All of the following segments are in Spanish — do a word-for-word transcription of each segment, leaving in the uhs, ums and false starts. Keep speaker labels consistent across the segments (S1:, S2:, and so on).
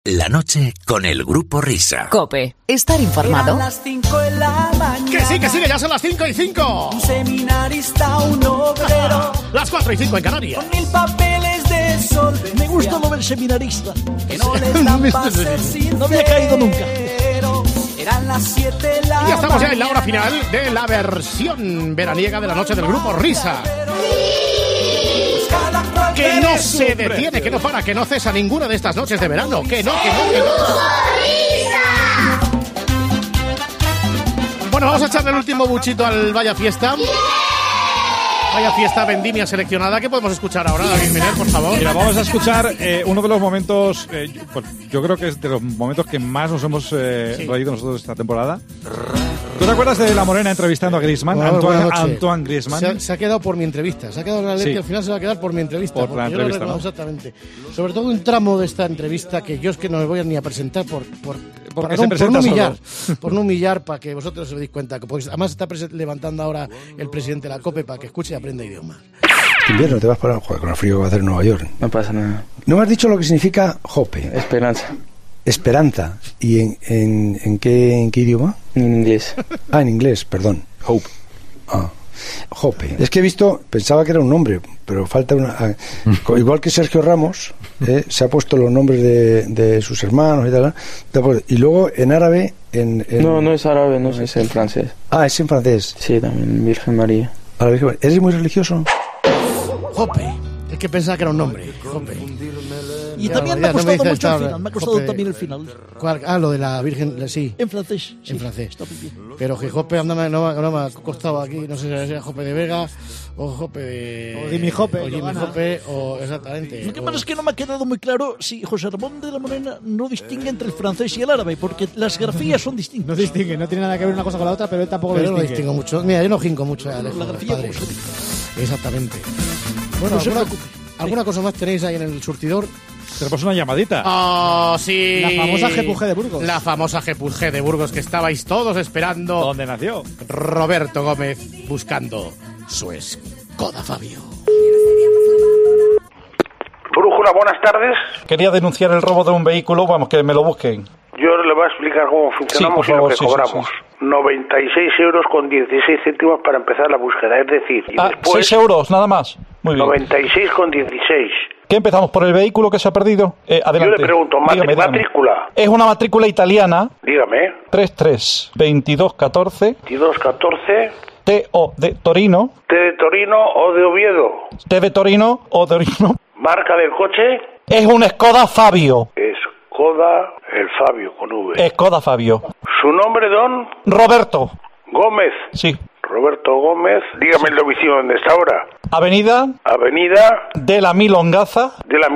S1: La noche con el Grupo Risa.
S2: COPE. Estar informado.
S3: Las cinco de la mañana.
S4: Que sí, que sí, que ya son las cinco y cinco.
S3: Un seminarista, un obrero.
S4: Las cuatro y cinco en Canarias.
S3: Con mil papeles de solvencia.
S5: Me gusta lo del seminarista.
S3: Que no les dan para ser sincero.
S5: No había caído nunca.
S3: Eran las siete de la
S4: Y estamos ya en la hora final de la versión veraniega de la noche del Grupo Risa. Que no se detiene, que no para, que no cesa ninguna de estas noches de verano. Que no, que no, que no. Bueno, vamos a echarle el último buchito al Vaya Fiesta. Vaya Fiesta vendimia seleccionada. ¿Qué podemos escuchar ahora, David Miner, por favor?
S6: Mira, vamos a escuchar eh, uno de los momentos, eh, yo, pues, yo creo que es de los momentos que más nos hemos eh, sí. reído nosotros esta temporada. ¿Tú te acuerdas de La Morena entrevistando a Griezmann?
S4: Bueno,
S6: Antoine, Antoine Griezmann.
S4: Se ha, se ha quedado por mi entrevista. Se ha quedado en la ley
S6: Sí.
S4: que al final se va a quedar por mi entrevista.
S6: Por la
S4: yo lo
S6: entrevista,
S4: recuerdo
S6: ¿no?
S4: Exactamente. Sobre todo un tramo de esta entrevista que yo es que no me voy a ni a presentar por... por
S6: Porque
S4: por,
S6: se
S4: no,
S6: presenta
S4: por no humillar,
S6: solo.
S4: por no humillar, para que vosotros os deis cuenta. Porque además está levantando ahora el presidente de la COPE para que escuche y aprenda idiomas.
S7: Este invierno te vas para joder, con el frío que va a hacer en Nueva York.
S8: No pasa nada.
S7: No me has dicho lo que significa Hope.
S8: Esperanza.
S7: Esperanza. ¿Y en, en, en, qué, en qué idioma?
S8: En inglés.
S7: Ah, en inglés, perdón. Hope. Ah. Hope. Es que he visto, pensaba que era un nombre, pero falta una... Ah, igual que Sergio Ramos, eh, se ha puesto los nombres de, de sus hermanos y tal. Y luego en árabe... En, en...
S8: No, no es árabe, no es en francés.
S7: Ah, es en francés.
S8: Sí, también Virgen María.
S7: A la Virgen María. ¿Eres muy religioso?
S4: Jope. Es que pensaba que era un nombre. Jope.
S5: Y
S4: Ya,
S5: también
S4: ya
S5: me ha
S4: no me
S5: costado
S4: dices
S5: mucho el
S4: esta-
S5: final. Me ha costado
S4: Jope.
S5: también el final.
S4: ¿Cuál? Ah, lo de la Virgen, sí.
S5: En francés. Sí,
S4: En francés.
S5: Está muy bien.
S4: Pero que Jope anda, no, me- no me ha costado aquí, no sé si era Jope de Vega o Jope de...
S5: O Jimmy Jope,
S4: O Jimmy
S5: Giovanna.
S4: Jope, o exactamente.
S5: Lo que
S4: o-
S5: pasa es que no me ha quedado muy claro si José Ramón de la Morena no distingue entre el francés y el árabe, porque las grafías son distintas.
S9: No distingue, no tiene nada que ver una cosa con la otra, pero él tampoco
S4: Pero
S9: lo
S4: no lo
S9: distingue.
S4: distingo mucho. Mira, yo no jinco mucho a Alejo,
S5: La
S4: los
S5: grafía
S4: padres.
S5: como se dice.
S4: Exactamente. Bueno,
S5: No se
S4: ¿alguna,
S5: preocupe.
S4: ¿alguna cosa más tenéis ahí en el surtidor?
S6: Tenemos una llamadita.
S4: Oh, sí.
S9: La famosa G P U G de Burgos.
S4: La famosa G P U G de Burgos que estabais todos esperando.
S6: ¿Dónde nació?
S4: Roberto Gómez buscando su Skoda Fabio.
S10: Brújula, buenas tardes.
S6: Quería denunciar el robo de un vehículo, vamos, que me lo busquen.
S10: Yo le voy a explicar cómo funcionamos
S6: Sí,
S10: y
S6: por
S10: lo
S6: favor,
S10: que
S6: sí, sí,
S10: cobramos.
S6: sí.
S10: noventa y seis euros con dieciséis céntimos para empezar la búsqueda, es decir, y
S6: Ah,
S10: después
S6: seis euros, nada más. Muy bien.
S10: noventa y seis con dieciséis.
S6: ¿Qué empezamos por el vehículo que se ha perdido? Eh, adelante.
S10: Yo le pregunto, matri-
S6: Dígame, dígame.
S10: matrícula,
S6: Es una matrícula italiana,
S10: dígame,
S6: tres tres veintidós catorce,
S10: veintidós catorce,
S6: T O de Torino,
S10: T de Torino o de Oviedo.
S6: T de Torino o Torino.
S10: Marca del coche,
S6: Es un Skoda Fabio.
S10: Skoda, el Fabio con V.
S6: Skoda Fabio.
S10: Su nombre, don
S6: Roberto.
S10: Gómez.
S6: Sí.
S10: Roberto Gómez, dígame el domicilio donde está ahora.
S6: Avenida
S10: Avenida
S6: de la Milongaza.
S10: de la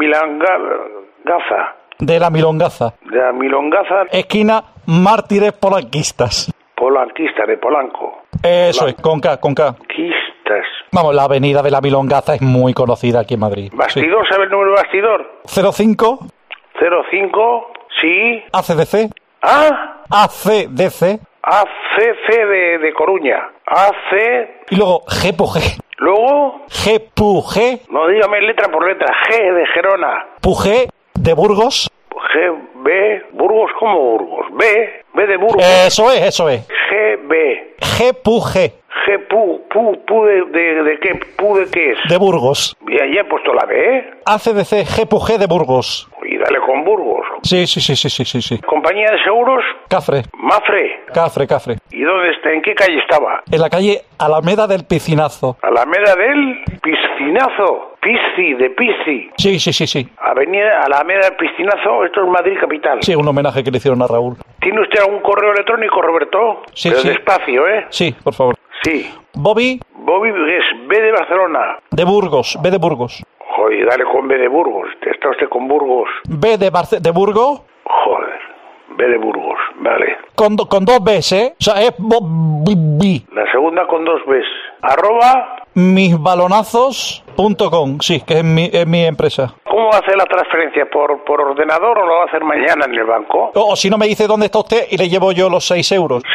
S10: Milongaza.
S6: De la Milongaza.
S10: De la Milongaza,
S6: Esquina Mártires Polanquistas.
S10: Polanquista de Polanco.
S6: Eso es, con K, con K.
S10: Quistas.
S6: Vamos, la avenida de la Milongaza es muy conocida aquí en Madrid. Sí.
S10: Bastidor, ¿sabe el número de bastidor?
S6: cero cinco
S10: cero cinco, sí.
S6: A C D C.
S10: ¿Ah?
S6: A C D C.
S10: A C C de, de Coruña. A C.
S6: Y luego G P U G.
S10: Luego,
S6: G P U G.
S10: no dígame letra por letra. G de Gerona.
S6: P U G de Burgos.
S10: G, B, Burgos como Burgos. B, B de Burgos.
S6: Eso es, eso es.
S10: G, B.
S6: G P U G
S10: G, Pu, Pu, Pu de, de, de qué, Pu de qué es.
S6: de Burgos.
S10: Ya, ya he puesto la B, ¿eh?
S6: A C D C G P U G de Burgos.
S10: Y dale con Burgos.
S6: Sí, sí, sí, sí, sí, sí, sí.
S10: Compañía de seguros,
S6: Cafre,
S10: Mafre.
S6: Cafre, Cafre.
S10: ¿Y dónde está? ¿En qué calle estaba?
S6: En la calle Alameda del Piscinazo.
S10: Alameda del Piscinazo. Pisci, de Pisci.
S6: Sí, sí, sí, sí.
S10: Avenida Alameda del Piscinazo, esto es Madrid capital.
S6: Sí, un homenaje que le hicieron a Raúl.
S10: ¿Tiene usted algún correo electrónico, Roberto?
S6: Sí,
S10: Pero
S6: sí.
S10: despacio, ¿eh?
S6: Sí, por favor.
S10: Sí.
S6: Bobby
S10: Bobby es B de Barcelona.
S6: de Burgos, B de Burgos.
S10: Joder, dale con B de Burgos. ¿Está usted con Burgos?
S6: B de, Barce de Burgos
S10: Joder. B de Burgos, vale.
S6: con, do con dos Bs, ¿eh? O sea, es Bobby.
S10: La segunda con dos Bs. Arroba.
S6: Misbalonazos punto com. Sí, que es mi, es mi empresa.
S10: ¿Cómo va a hacer la transferencia? ¿Por, por ordenador o lo va a hacer mañana en el banco?
S6: O, o si no me dice dónde está usted y le llevo yo los seis euros.
S10: Seis euros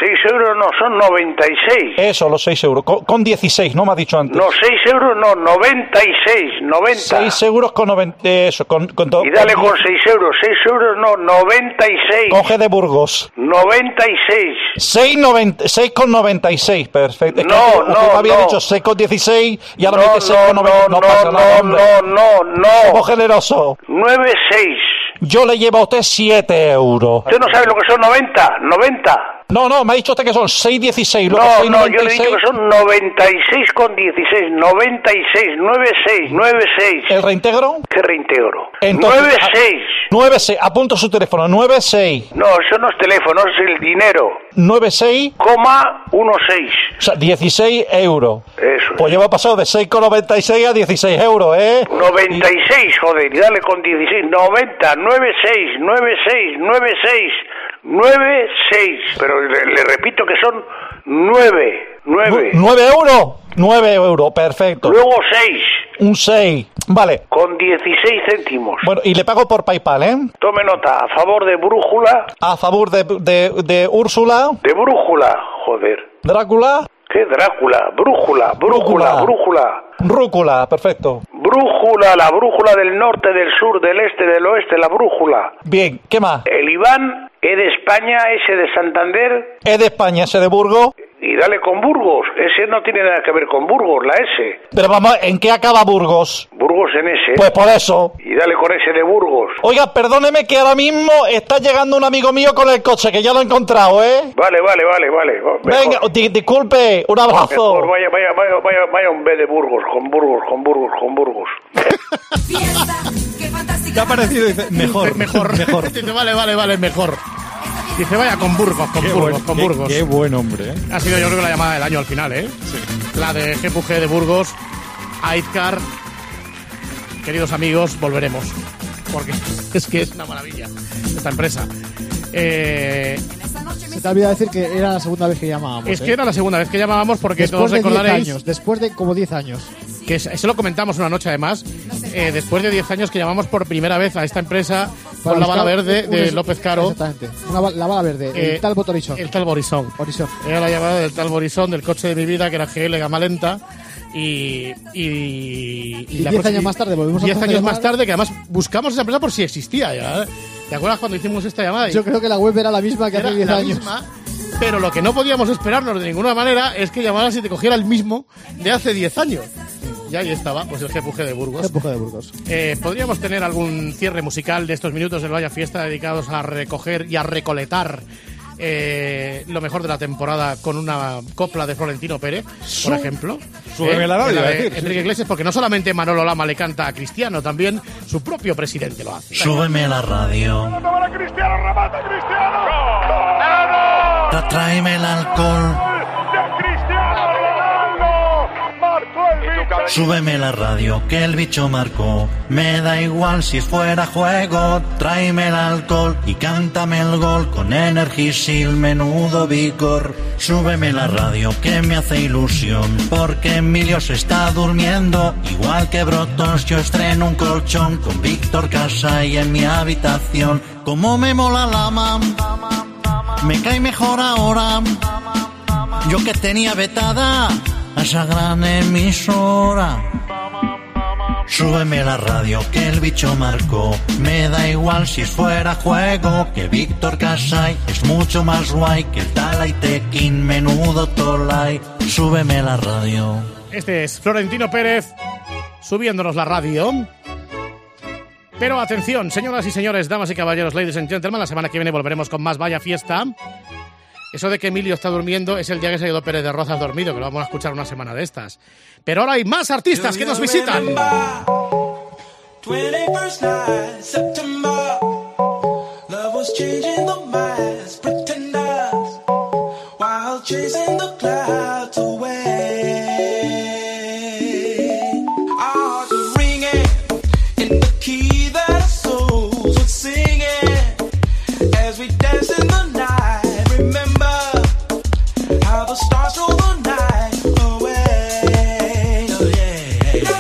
S10: euros no, son noventa y seis.
S6: Eso, los seis euros. Con, con dieciséis, ¿no me has dicho antes?
S10: No, seis euros no, noventa y seis, noventa.
S6: seis euros con noventa, eso, con... con to-
S10: Y dale con seis euros, seis euros no, noventa y seis.
S6: Con G de Burgos.
S10: noventa y seis.
S6: seis, noventa, seis con noventa y seis, perfecto. Es que
S10: No,
S6: aquí-
S10: no,
S6: aquí me había
S10: no.
S6: dicho seis con dieciséis y ahora
S10: No,
S6: me dice seis con
S10: no,
S6: noventa. No,
S10: no,
S6: pasa
S10: no,
S6: nada,
S10: no,
S6: hombre.
S10: no, no,
S6: Somos
S10: no.
S6: generosos.
S10: nueve seis.
S6: Yo le llevo a usted siete euros.
S10: ¿Usted no sabe lo que son noventa? noventa.
S6: No, no, me ha dicho usted que son seis dieciséis. Luego
S10: No,
S6: seis
S10: no,
S6: noventa
S10: yo
S6: y
S10: le he dicho
S6: seis.
S10: que son noventa y seis con dieciséis, noventa y seis, nueve seis, nueve seis.
S6: ¿El reintegro?
S10: ¿Qué reintegro?
S6: Entonces,
S10: nueve seis.
S6: nueve seis, apunto su teléfono, nueve seis.
S10: No, eso no es teléfono, es el dinero.
S6: nueve seis,
S10: Coma uno seis.
S6: o sea, dieciséis euros.
S10: Eso.
S6: Pues llevo pasado de seis con noventa y seis a dieciséis euros, ¿eh?
S10: noventa y seis, joder, y dale con dieciséis, noventa, nueve seis, nueve seis, nueve seis, nueve seis. Pero le, le repito que son nueve, nueve.
S6: ¿nueve euros? nueve euros, perfecto.
S10: Luego seis.
S6: Un seis, vale.
S10: Con dieciséis céntimos.
S6: Bueno, y le pago por PayPal, ¿eh?
S10: Tome nota, a favor de Brújula.
S6: A favor de, de, de Úrsula.
S10: De Brújula, joder.
S6: Drácula.
S10: ¿Qué Drácula? Brújula, brújula, brújula.
S6: Rúcula, perfecto.
S10: Brújula, la brújula del norte, del sur, del este, del oeste, la brújula.
S6: Bien, ¿qué más?
S10: El Iván, E de España, S de Santander.
S6: E de España, S de Burgos.
S10: Y dale con Burgos. Ese no tiene nada que ver con Burgos, la S.
S6: Pero vamos, ¿en qué acaba Burgos?
S10: Burgos en S.
S6: Pues por eso.
S10: Y dale con S de Burgos.
S6: Oiga, perdóneme que ahora mismo está llegando un amigo mío con el coche, que ya lo he encontrado, ¿eh?
S10: Vale, vale, vale, vale. Mejor.
S6: Venga, di- disculpe, un abrazo.
S10: Mejor, vaya, vaya, vaya, vaya, vaya un B de Burgos, con Burgos, con Burgos, con Burgos.
S6: ¿Qué ha parecido? Dice, mejor,
S4: mejor.
S6: mejor.
S4: Dice, vale, vale, vale, mejor. Dice, vaya con Burgos, con
S6: Qué
S4: Burgos,
S6: buen-
S4: con
S6: qué-
S4: Burgos.
S6: Qué buen hombre, ¿eh?
S4: Ha sido yo creo que la llamada del año al final, ¿eh?
S6: Sí.
S4: La de G P U G de Burgos, Aitcar. Queridos amigos, volveremos. Porque es que es una maravilla esta empresa. Eh,
S9: Se te ha olvidado decir que era la segunda vez que llamábamos.
S4: es
S9: ¿eh?
S4: que era la segunda vez que llamábamos porque
S9: después
S4: todos
S9: de diez
S4: recordaréis
S9: años, después de como diez años.
S4: que es- eso lo comentamos una noche además, eh, después de diez años que llamamos por primera vez a esta empresa
S9: Para
S4: con la bala
S9: buscar
S4: verde
S9: un-
S4: de
S9: un-
S4: López Caro.
S9: Exactamente. Una ba- la bala verde,
S4: Eh,
S9: el tal Botorizón.
S4: El tal Borisón.
S9: Horizon.
S4: Era la llamada del tal Borisón, del coche de mi vida, que era G L gama lenta. Y, y,
S9: Y
S4: la
S9: diez
S4: cosa-
S9: años más tarde volvimos a
S4: diez
S9: hacer
S4: años
S9: una
S4: más
S9: llamada.
S4: tarde, que además buscamos esa empresa por si existía ya. ¿eh? ¿Te acuerdas cuando hicimos esta llamada?
S9: Yo creo que la web era la misma que
S4: Era
S9: hace diez
S4: la
S9: años.
S4: misma, pero lo que no podíamos esperarnos de ninguna manera es que llamaras y te cogiera el mismo de hace diez años. Y ahí estaba, pues el G P U G de Burgos.
S9: G P U G de Burgos.
S4: Eh, Podríamos tener algún cierre musical de estos minutos del Vaya Fiesta dedicados a recoger y a recoletar eh, lo mejor de la temporada con una copla de Florentino Pérez, por ejemplo.
S6: Súbeme la radio,
S4: de
S6: iba a
S4: de
S6: decir, sí,
S4: Enrique
S6: sí.
S4: Iglesias, porque no solamente Manolo Lama le canta a Cristiano, también su propio presidente lo hace.
S11: Súbeme la radio.
S12: Cristiano, remata Cristiano.
S11: Tra- Tráeme el alcohol.
S12: Cristiano Ronaldo. Marcó el bicho.
S11: Súbeme la radio que el bicho marcó. Me da igual si es fuera juego. Tráeme el alcohol y cántame el gol con Energisil, menudo vigor. Súbeme la radio que me hace ilusión porque Emilio se está durmiendo. Igual que Brotos yo estreno un colchón con Víctor Casay en mi habitación. Como me mola la mam, me cae mejor ahora. Yo que tenía vetada a esa gran emisora. Súbeme la radio que el bicho marcó. Me da igual si es fuera juego, que Víctor Casay es mucho más guay que el Talay Tequín, menudo Tolay. Súbeme la radio.
S4: Este es Florentino Pérez subiéndonos la radio. Pero atención, señoras y señores, damas y caballeros, ladies and gentlemen, la semana que viene volveremos con más Vaya Fiesta. Eso de que Emilio está durmiendo es el día que se ha ido Pérez de Rozas dormido, que lo vamos a escuchar una semana de estas. Pero ahora hay más artistas que nos visitan.
S13: twenty-first night, September. Love was changing the minds, pretenders, while chasing the clouds away. Our hearts were ringing in the key that our souls were singing as we danced in the night. Remember how the stars stole the night away. Oh yeah.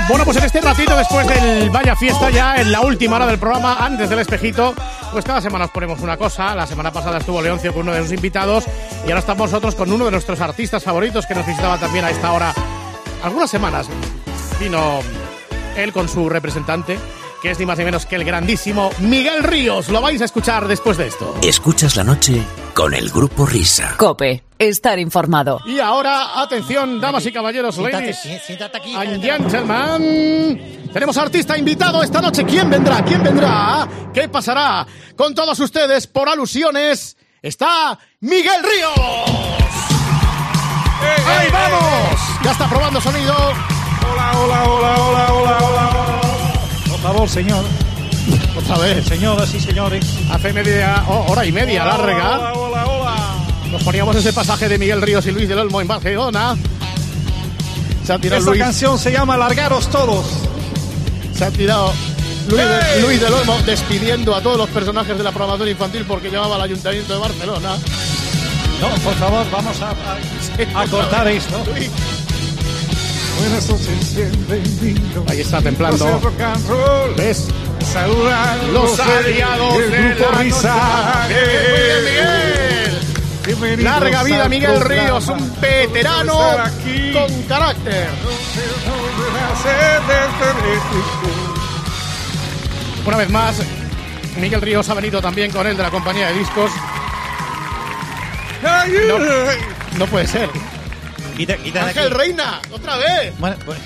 S4: Bueno, pues en este ratito, después del Vaya Fiesta, ya en la última hora del programa, antes del espejito, pues cada semana os ponemos una cosa. La semana pasada estuvo Leoncio con uno de sus invitados y ahora estamos nosotros con uno de nuestros artistas favoritos que nos visitaba también a esta hora. Algunas semanas vino él con su representante, que es ni más ni menos que el grandísimo Miguel Ríos. Lo vais a escuchar después de esto.
S1: Escuchas la noche con el Grupo Risa.
S2: COPE. Estar informado.
S4: Y ahora, atención, damas y caballeros,
S5: Siéntate,
S4: ladies
S5: sí, siéntate aquí.
S4: and gentlemen. Tenemos artista invitado esta noche. ¿Quién vendrá? ¿Quién vendrá? ¿Qué pasará? Con todos ustedes, por alusiones, está Miguel Ríos. ¡Ahí vamos! Ya está probando sonido.
S6: Hola, hola, hola, hola, hola, hola. Por favor, señor.
S4: Otra vez.
S6: Señoras y señores.
S4: Hace media oh, hora y media
S6: Hola,
S4: larga.
S6: Hola, hola, hola.
S4: Nos poníamos ese pasaje de Miguel Ríos y Luis del Olmo en Barcelona. Se ha tirado
S6: Esta
S4: Luis.
S6: canción se llama Largaros Todos.
S4: Se ha tirado Luis, de-
S6: ¡Hey!
S4: Luis del Olmo despidiendo a todos los personajes de la programación infantil porque llevaba al Ayuntamiento de Barcelona.
S6: No, por favor, vamos a, a, a cortar esto.
S4: Luis.
S6: Buenas noches, bienvenido.
S4: Ahí está templando.
S6: No sé rock and roll.
S4: ¿Ves?
S6: Saludan
S4: Los aliados
S6: del
S4: de
S6: Grupo
S4: la
S6: Risa.
S4: noche. Muy bien, Miguel.
S6: Bienvenidos
S4: Larga vida
S6: al
S4: Miguel
S6: programa.
S4: Ríos, un veterano
S6: Estar aquí.
S4: con carácter. Una vez más, Miguel Ríos ha venido también con él de la compañía de discos. No, no puede ser.
S5: Quita, quita de
S4: Ángel
S5: aquí.
S4: Reina, otra vez.
S5: Bueno, pues,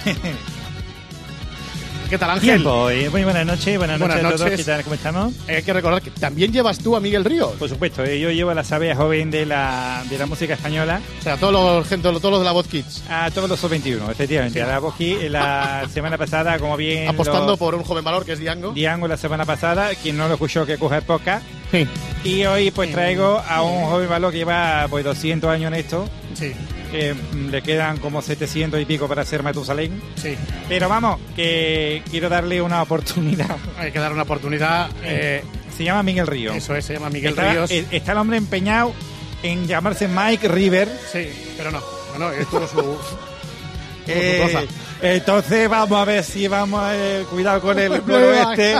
S4: ¿Qué tal, Ángel?
S5: tiempo. eh, Muy buenas noches, buenas,
S4: Buenas
S5: noches a todos.
S4: noches.
S5: ¿Qué tal? ¿Cómo estamos?
S4: Eh, Hay que recordar que también llevas tú a Miguel Ríos.
S5: Por supuesto, eh, yo llevo la sabia joven de la, de la música española
S4: O sea, todos los, gente, todos los de la Voz Kids.
S5: a todos los sub veintiuno, efectivamente.
S4: Sí.
S5: A la Boji la semana pasada, como bien
S4: Apostando
S5: lo-
S4: por un joven valor que es Diango.
S5: Diango la semana pasada, quien no lo escuchó que coja poca.
S4: Sí.
S5: Y hoy pues traigo a un joven valor que lleva pues doscientos años en esto,
S4: Sí,
S5: que mm, le quedan como setecientos y pico para ser Matusalén.
S4: sí.
S5: Pero vamos, que quiero darle una oportunidad.
S4: Hay que dar una oportunidad. eh,
S5: Se llama Miguel Ríos.
S4: eso es, se llama Miguel
S5: está,
S4: Ríos.
S5: eh, Está el hombre empeñado en llamarse Mike River.
S4: Sí, pero no. No, no, es todo su, todo
S5: Eh,
S4: su cosa.
S5: entonces vamos a ver si vamos a eh, cuidado con el
S9: El
S5: pueblo
S9: playback.
S5: este.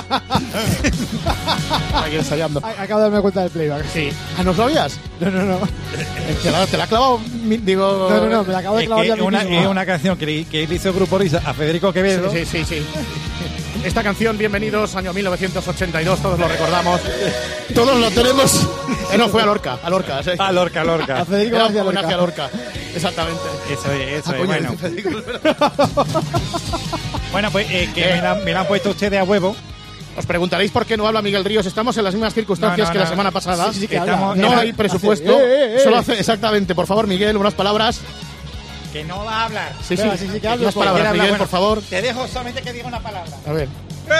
S4: Aquí ensayando.
S9: A- Acabo de darme cuenta del playback.
S4: Sí. ¿Ah, no sabías?
S9: No, no, no.
S4: ¿Te la, te la ha clavado? mi- Digo...
S9: No, no, no, me la acabo de
S5: Es
S9: clavar
S5: que
S9: ya a mí
S5: una,
S9: mismo.
S5: es una canción que, le- que él hizo Grupo Risa a Federico Quevedo.
S4: Sí, sí, sí, sí. Esta canción, bienvenidos, año mil novecientos ochenta y dos, todos lo recordamos. Todos lo tenemos. Eh, no, fue a Lorca, a Lorca. Sí.
S5: A Lorca, Lorca.
S9: A Federico
S4: Era un
S9: García
S4: homenaje
S9: Lorca.
S4: a Lorca. Exactamente.
S5: Eso es, eso
S4: Ah,
S5: es.
S4: coño,
S5: Bueno,
S4: dice Federico, es verdad.
S5: bueno pues eh, que
S4: Eh.
S5: me, la, me la han puesto ustedes a huevo.
S4: Os preguntaréis por qué no habla Miguel Ríos. Estamos en las mismas circunstancias
S5: No, no,
S4: que la
S5: no.
S4: semana pasada.
S9: Sí, sí que
S5: Estamos-
S9: habla.
S4: No
S5: Era-
S4: hay presupuesto.
S9: hace, eh, eh, eh.
S4: Solo hace, exactamente. Por favor, Miguel, unas palabras.
S5: Que no va a hablar.
S4: Sí, sí,
S9: Venga, sí, sí, que hable,
S4: unas
S9: pues.
S4: palabras,
S5: Quiere hablar,
S4: Miguel,
S5: bueno,
S4: por favor.
S5: Te dejo solamente que diga una palabra.
S4: A ver.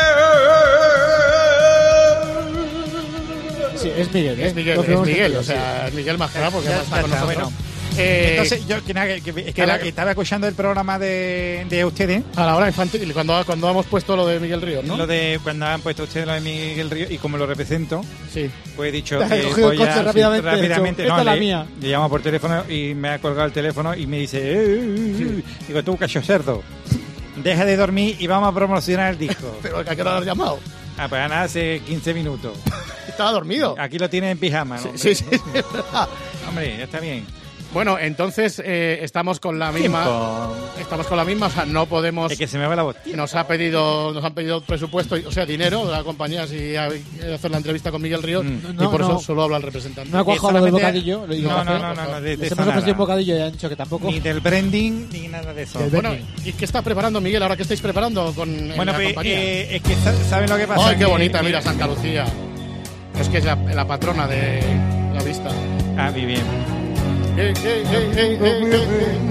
S9: Sí, es Miguel. ¿eh?
S4: Es Miguel,
S9: Lo que
S4: es
S9: hemos
S4: Miguel.
S9: entendido,
S4: O sea, es Miguel Majara porque
S5: Ya-
S4: no está
S5: ya
S4: con
S5: está,
S4: nosotros.
S5: bueno.
S4: Eh,
S5: Entonces, yo que, nada, que- que-
S4: que
S5: estaba,
S4: la-
S5: estaba escuchando el programa de, de ustedes.
S4: a la hora infantil, cuando, cuando hemos puesto lo de Miguel Ríos, ¿no?
S5: Lo de cuando han puesto ustedes lo de Miguel Ríos y como lo represento,
S4: Sí.
S5: pues he dicho
S9: Te has
S5: que
S9: cogido el
S5: voy a-
S9: coche rápidamente,
S5: sí, rápidamente
S9: he dicho,
S5: no,
S9: "Esta es la
S5: le,
S9: mía".
S5: le llamo por teléfono y me ha colgado el teléfono y me dice, eh, eh, eh. digo, tú, cacho cerdo, deja de dormir y vamos a promocionar el disco.
S4: Pero ¿a qué hora lo has llamado?
S5: Ah, pues nada, hace quince minutos.
S4: Estaba dormido.
S5: Aquí lo tiene en pijama, ¿no?
S4: Sí, sí, sí, es verdad.
S5: Hombre, ya está bien.
S4: Bueno, entonces eh, estamos con la misma.
S5: Tiempo.
S4: Estamos con la misma, o sea, no podemos.
S5: Es que se me va la voz.
S4: Nos ha pedido, nos han pedido presupuesto, o sea, dinero de la compañía si hay que hacer la entrevista con Miguel Ríos
S5: Mm.
S4: y
S9: No,
S4: por
S9: no.
S4: eso solo habla el representante.
S9: No ha cuajado lo del
S5: solamente-
S9: bocadillo. Lo digo,
S5: No, no,
S9: Rafael.
S5: no, no, no, de, de
S9: Les
S5: eso
S9: hemos ofrecido un
S5: nada.
S9: bocadillo y han dicho que tampoco.
S5: Ni del branding ni nada de eso.
S9: Del
S4: Bueno,
S9: Bernie.
S4: ¿y qué está preparando Miguel ahora que estáis preparando con en
S5: Bueno,
S4: la
S5: pues
S4: compañía?
S5: eh, es que sa- ¿saben lo que pasa?
S4: ¡Ay, qué
S5: Que-
S4: bonita!
S5: que-
S4: Mira, Santa Lucía. Es que es la, la patrona de la vista.
S5: Ah, muy bien.
S4: Eh, eh, eh, eh, eh,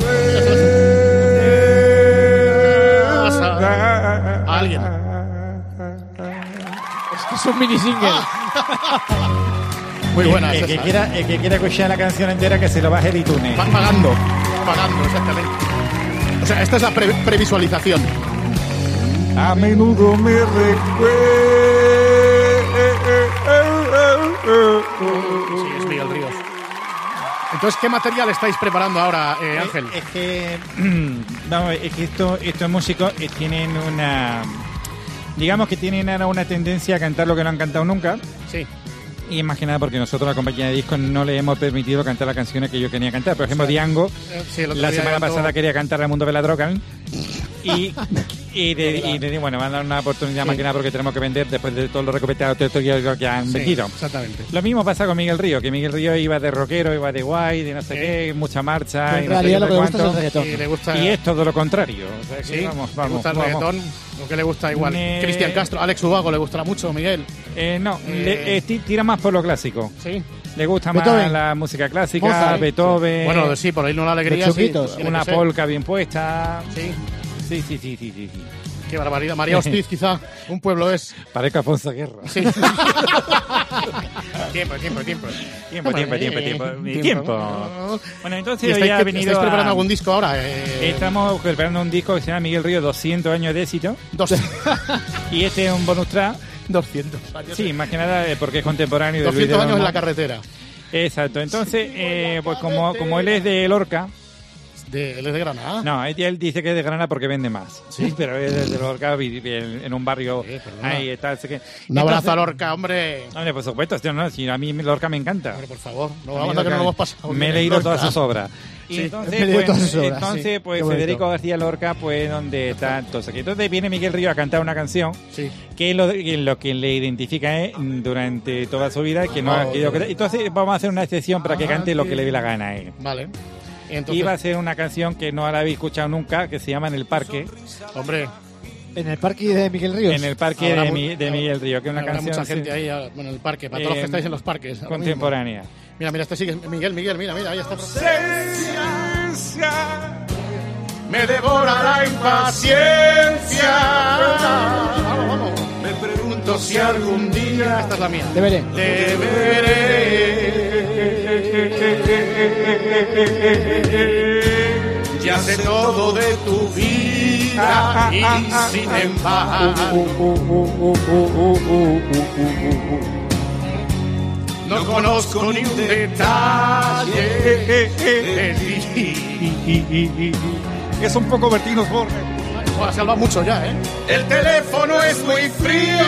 S4: eh, eh. A alguien.
S9: Es que es un mini single.
S4: Muy buena.
S5: El,
S4: es
S5: el que
S4: esa, ¿eh?
S5: quiera, el que quiera escuchar la canción entera que se lo baje de iTunes.
S4: Van pagando. Pagando, exactamente. O sea, esta es la pre- previsualización.
S6: A menudo me
S4: Sí, es Miguel Ríos. Entonces, ¿qué material estáis preparando ahora, eh, Ángel?
S5: Es, es que, vamos, es que esto, estos músicos eh, tienen una, digamos que tienen ahora una tendencia a cantar lo que no han cantado nunca.
S4: Sí.
S5: Y más que nada porque nosotros, la compañía de discos, no le hemos permitido cantar las canciones que yo quería cantar. Por ejemplo, Diango,
S4: sí,
S5: la semana
S4: cantó...
S5: pasada quería cantar El Mundo de la Droga. Y, y, de, y le digo, bueno, van a dar una oportunidad sí. más que nada porque tenemos que vender después de todos los recopilados territorios que han sí, vendido.
S4: Exactamente.
S5: Lo mismo pasa con Miguel Río, que Miguel Río iba de rockero, iba de guay, de no sé sí. qué, mucha marcha.
S9: En
S5: y
S9: realidad
S5: no sé
S9: lo que
S5: cuánto,
S9: le gusta es el reggaetón.
S4: Y, le gusta...
S5: y es todo lo contrario. O sea, que
S4: sí,
S5: vamos,
S4: le
S5: vamos,
S4: gusta el
S5: vamos.
S4: reggaetón, lo que le gusta igual.
S5: Ne...
S4: Cristian Castro, Alex Ubago le gustará mucho, Miguel.
S5: Eh, no,
S4: eh...
S5: le, eh, tira más por lo clásico.
S4: Sí.
S5: Le gusta
S9: Beethoven.
S5: más la música clásica,
S9: Mozart,
S5: Beethoven.
S4: Bueno, sí, por ahí no la alegría. Sí,
S5: una polca bien puesta.
S4: Sí.
S5: Sí, sí, sí, sí, sí. sí.
S4: Qué barbaridad. María Hostiz, quizá. Un pueblo es.
S5: Parezca Afonso Guerra.
S4: Sí. tiempo, tiempo, tiempo.
S5: Tiempo, tiempo, tiempo, tiempo. Tiempo. Bueno, entonces
S4: hoy
S5: ha
S4: que,
S5: venido
S4: ¿Estáis preparando
S5: a...
S4: algún disco ahora? Eh...
S5: Estamos preparando un disco que se llama Miguel Río, doscientos años de éxito.
S4: Dos...
S5: y este es un bonus track.
S4: doscientos años.
S5: Sí, más que nada porque es contemporáneo.
S4: doscientos años en la carretera.
S5: Exacto. Entonces, eh, pues como, como él es de Lorca...
S4: De, ¿Él es de Granada?
S5: No, él dice que es de Granada porque vende más. Sí, pero es de Lorca, vive en un barrio. Sí, ahí está. Así que,
S4: un abrazo a Lorca, hombre.
S5: Hombre, por supuesto, tío, no, si a mí Lorca me encanta.
S4: Hombre, por favor, no vamos a que no lo hemos pasado.
S5: Me he leído Lorca. Todas sus obras. Y sí, entonces, pues, todas sus obras, entonces, sí. pues Federico García Lorca, pues, donde está. Entonces, entonces viene Miguel Río a cantar una canción
S4: sí.
S5: que lo, que lo que le identifica es durante toda su vida que no ha querido. Entonces, vamos a hacer una excepción para que cante lo que le dé la gana a él.
S4: Vale. Entonces...
S5: Iba a ser una canción que no la habéis escuchado nunca, que se llama En el Parque.
S4: Hombre.
S9: En el parque de Miguel Ríos.
S5: En el parque de, mi, de Miguel Río, que es una
S4: habrá
S5: canción.
S4: Mucha gente ahí, bueno, en el parque, para eh, todos los que estáis en los parques.
S5: Contemporánea.
S4: Mira, mira, este sigue. Miguel, Miguel, mira, mira, ahí está. Me devora la impaciencia. Vamos, vamos. Me pregunto si algún día. Esta es la mía.
S9: Te veré.
S4: Te veré. Ya sé todo de tu vida y sin embargo no conozco ni un detalle de ti.
S6: Es un poco Bertino Borges.
S4: Ha salvado mucho ya, ¿eh? El teléfono es muy frío.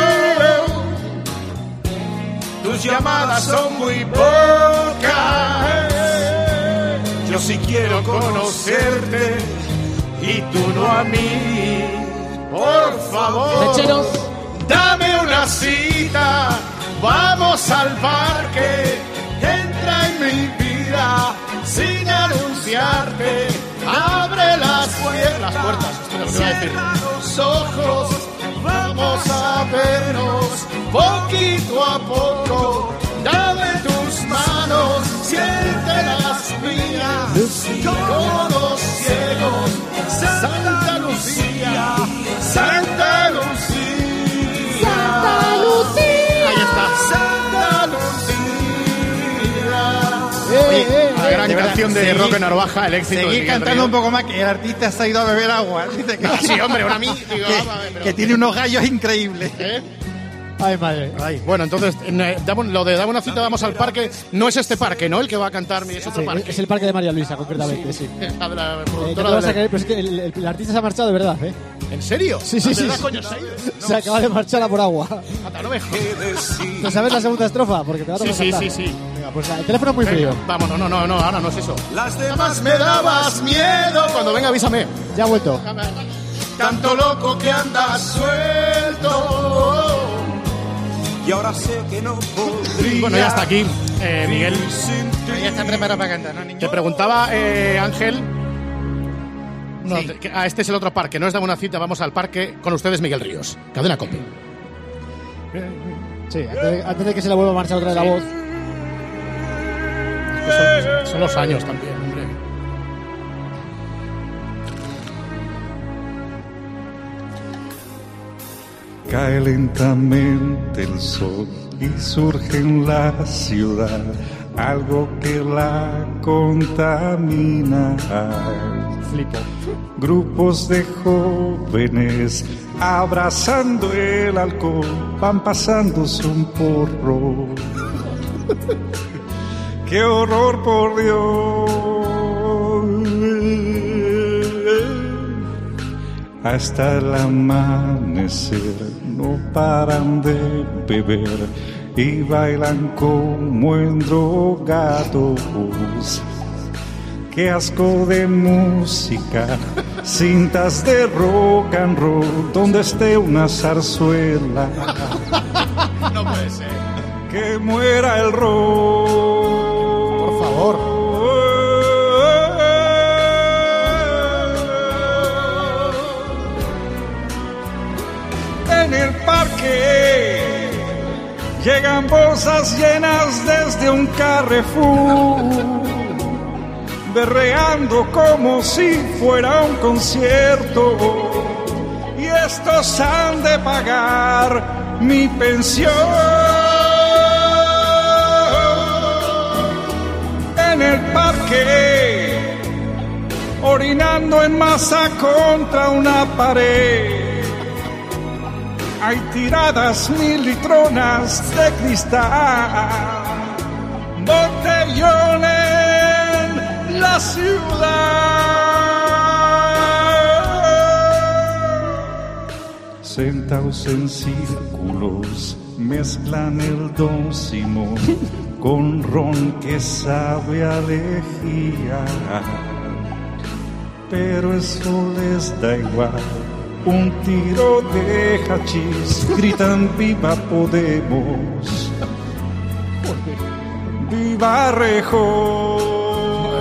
S4: Tus llamadas son muy pocas. Yo sí quiero conocerte y tú no a mí. Por favor,
S9: Lecheros.
S4: Dame una cita. Vamos al parque. Entra en mi vida sin anunciarte. Abre las puertas. Las puertas. Cierra los ojos. Vamos a vernos poquito a poco. Dame tus manos, siente las mías, como los ciegos. Santa Lucía, Santa Lucía, Santa Lucía. Ahí está, Santa Lucía.
S9: Eh, eh,
S4: la gran
S5: de
S4: canción
S5: verdad,
S4: de
S5: seguí,
S4: Roque Narvaja, el éxito.
S5: Seguí cantando Río. Un poco más, que el artista se ha ido a beber agua. Dice que,
S4: ah, sí, hombre, ahora a mí. Digo,
S5: que,
S4: ah, pero,
S5: que tiene unos gallos increíbles.
S4: ¿Eh?
S9: Ay, madre.
S4: Ay, bueno, entonces, eh, damos, lo de dame una cita, vamos al parque. No es este parque, ¿no? El que va a cantar, es otro
S9: sí,
S4: parque.
S9: Es el parque de María Luisa, concretamente, sí.
S4: sí. La, la
S9: eh,
S4: productora
S9: no vas
S4: de...
S9: a creer, pero es que el, el, el artista se ha marchado de verdad, ¿eh?
S4: ¿En serio?
S9: Sí, sí, sí.
S4: ¿Verdad,
S9: sí.
S4: coño, se ha ido?
S9: No. Se acaba de marchar a por agua.
S4: Ata, no me jodas.
S9: ¿Te sabes la segunda estrofa? Porque te va a tocar
S4: Sí, sí,
S9: cantar.
S4: sí, sí.
S9: Venga, pues el teléfono es muy frío.
S4: Venga, vamos, no, no, no, no, ahora no es eso. Las demás me dabas miedo. Cuando venga, avísame.
S9: Ya ha vuelto.
S4: Tanto loco que andas suelto.
S3: Y ahora sé que no podría.
S4: Bueno, ya está aquí, eh, Miguel.
S5: Ya está preparado para cantar, ¿no, niño?
S4: Te preguntaba, eh, Ángel. No, sí. te, que, ah, este es el otro parque, no es Dame una cita, vamos al parque con ustedes, Miguel Ríos. Cadena COPE.
S9: Sí, antes de, antes de que se le vuelva a marchar otra vez la voz.
S4: Es que son, son los años también, hombre.
S14: Cae lentamente el sol y surge en la ciudad algo que la contamina.
S9: Flipo.
S14: Grupos de jóvenes abrazando el alcohol van pasándose un porro. qué horror, por Dios. Hasta el amanecer no paran de beber y bailan como endrogados. Qué asco de música, cintas de rock and roll, donde esté una zarzuela.
S4: No puede ser.
S14: Que muera el rock.
S9: Por favor.
S14: En el parque llegan bolsas llenas desde un Carrefour, berreando como si fuera un concierto, y estos han de pagar mi pensión. En el parque, orinando en masa contra una pared, hay tiradas mil litronas de cristal, botellón en la ciudad. Sentados en círculos, mezclan el Don Simón con ron que sabe a lejía, pero eso les da igual. Un tiro de hachís, gritan viva Podemos, viva Rejón.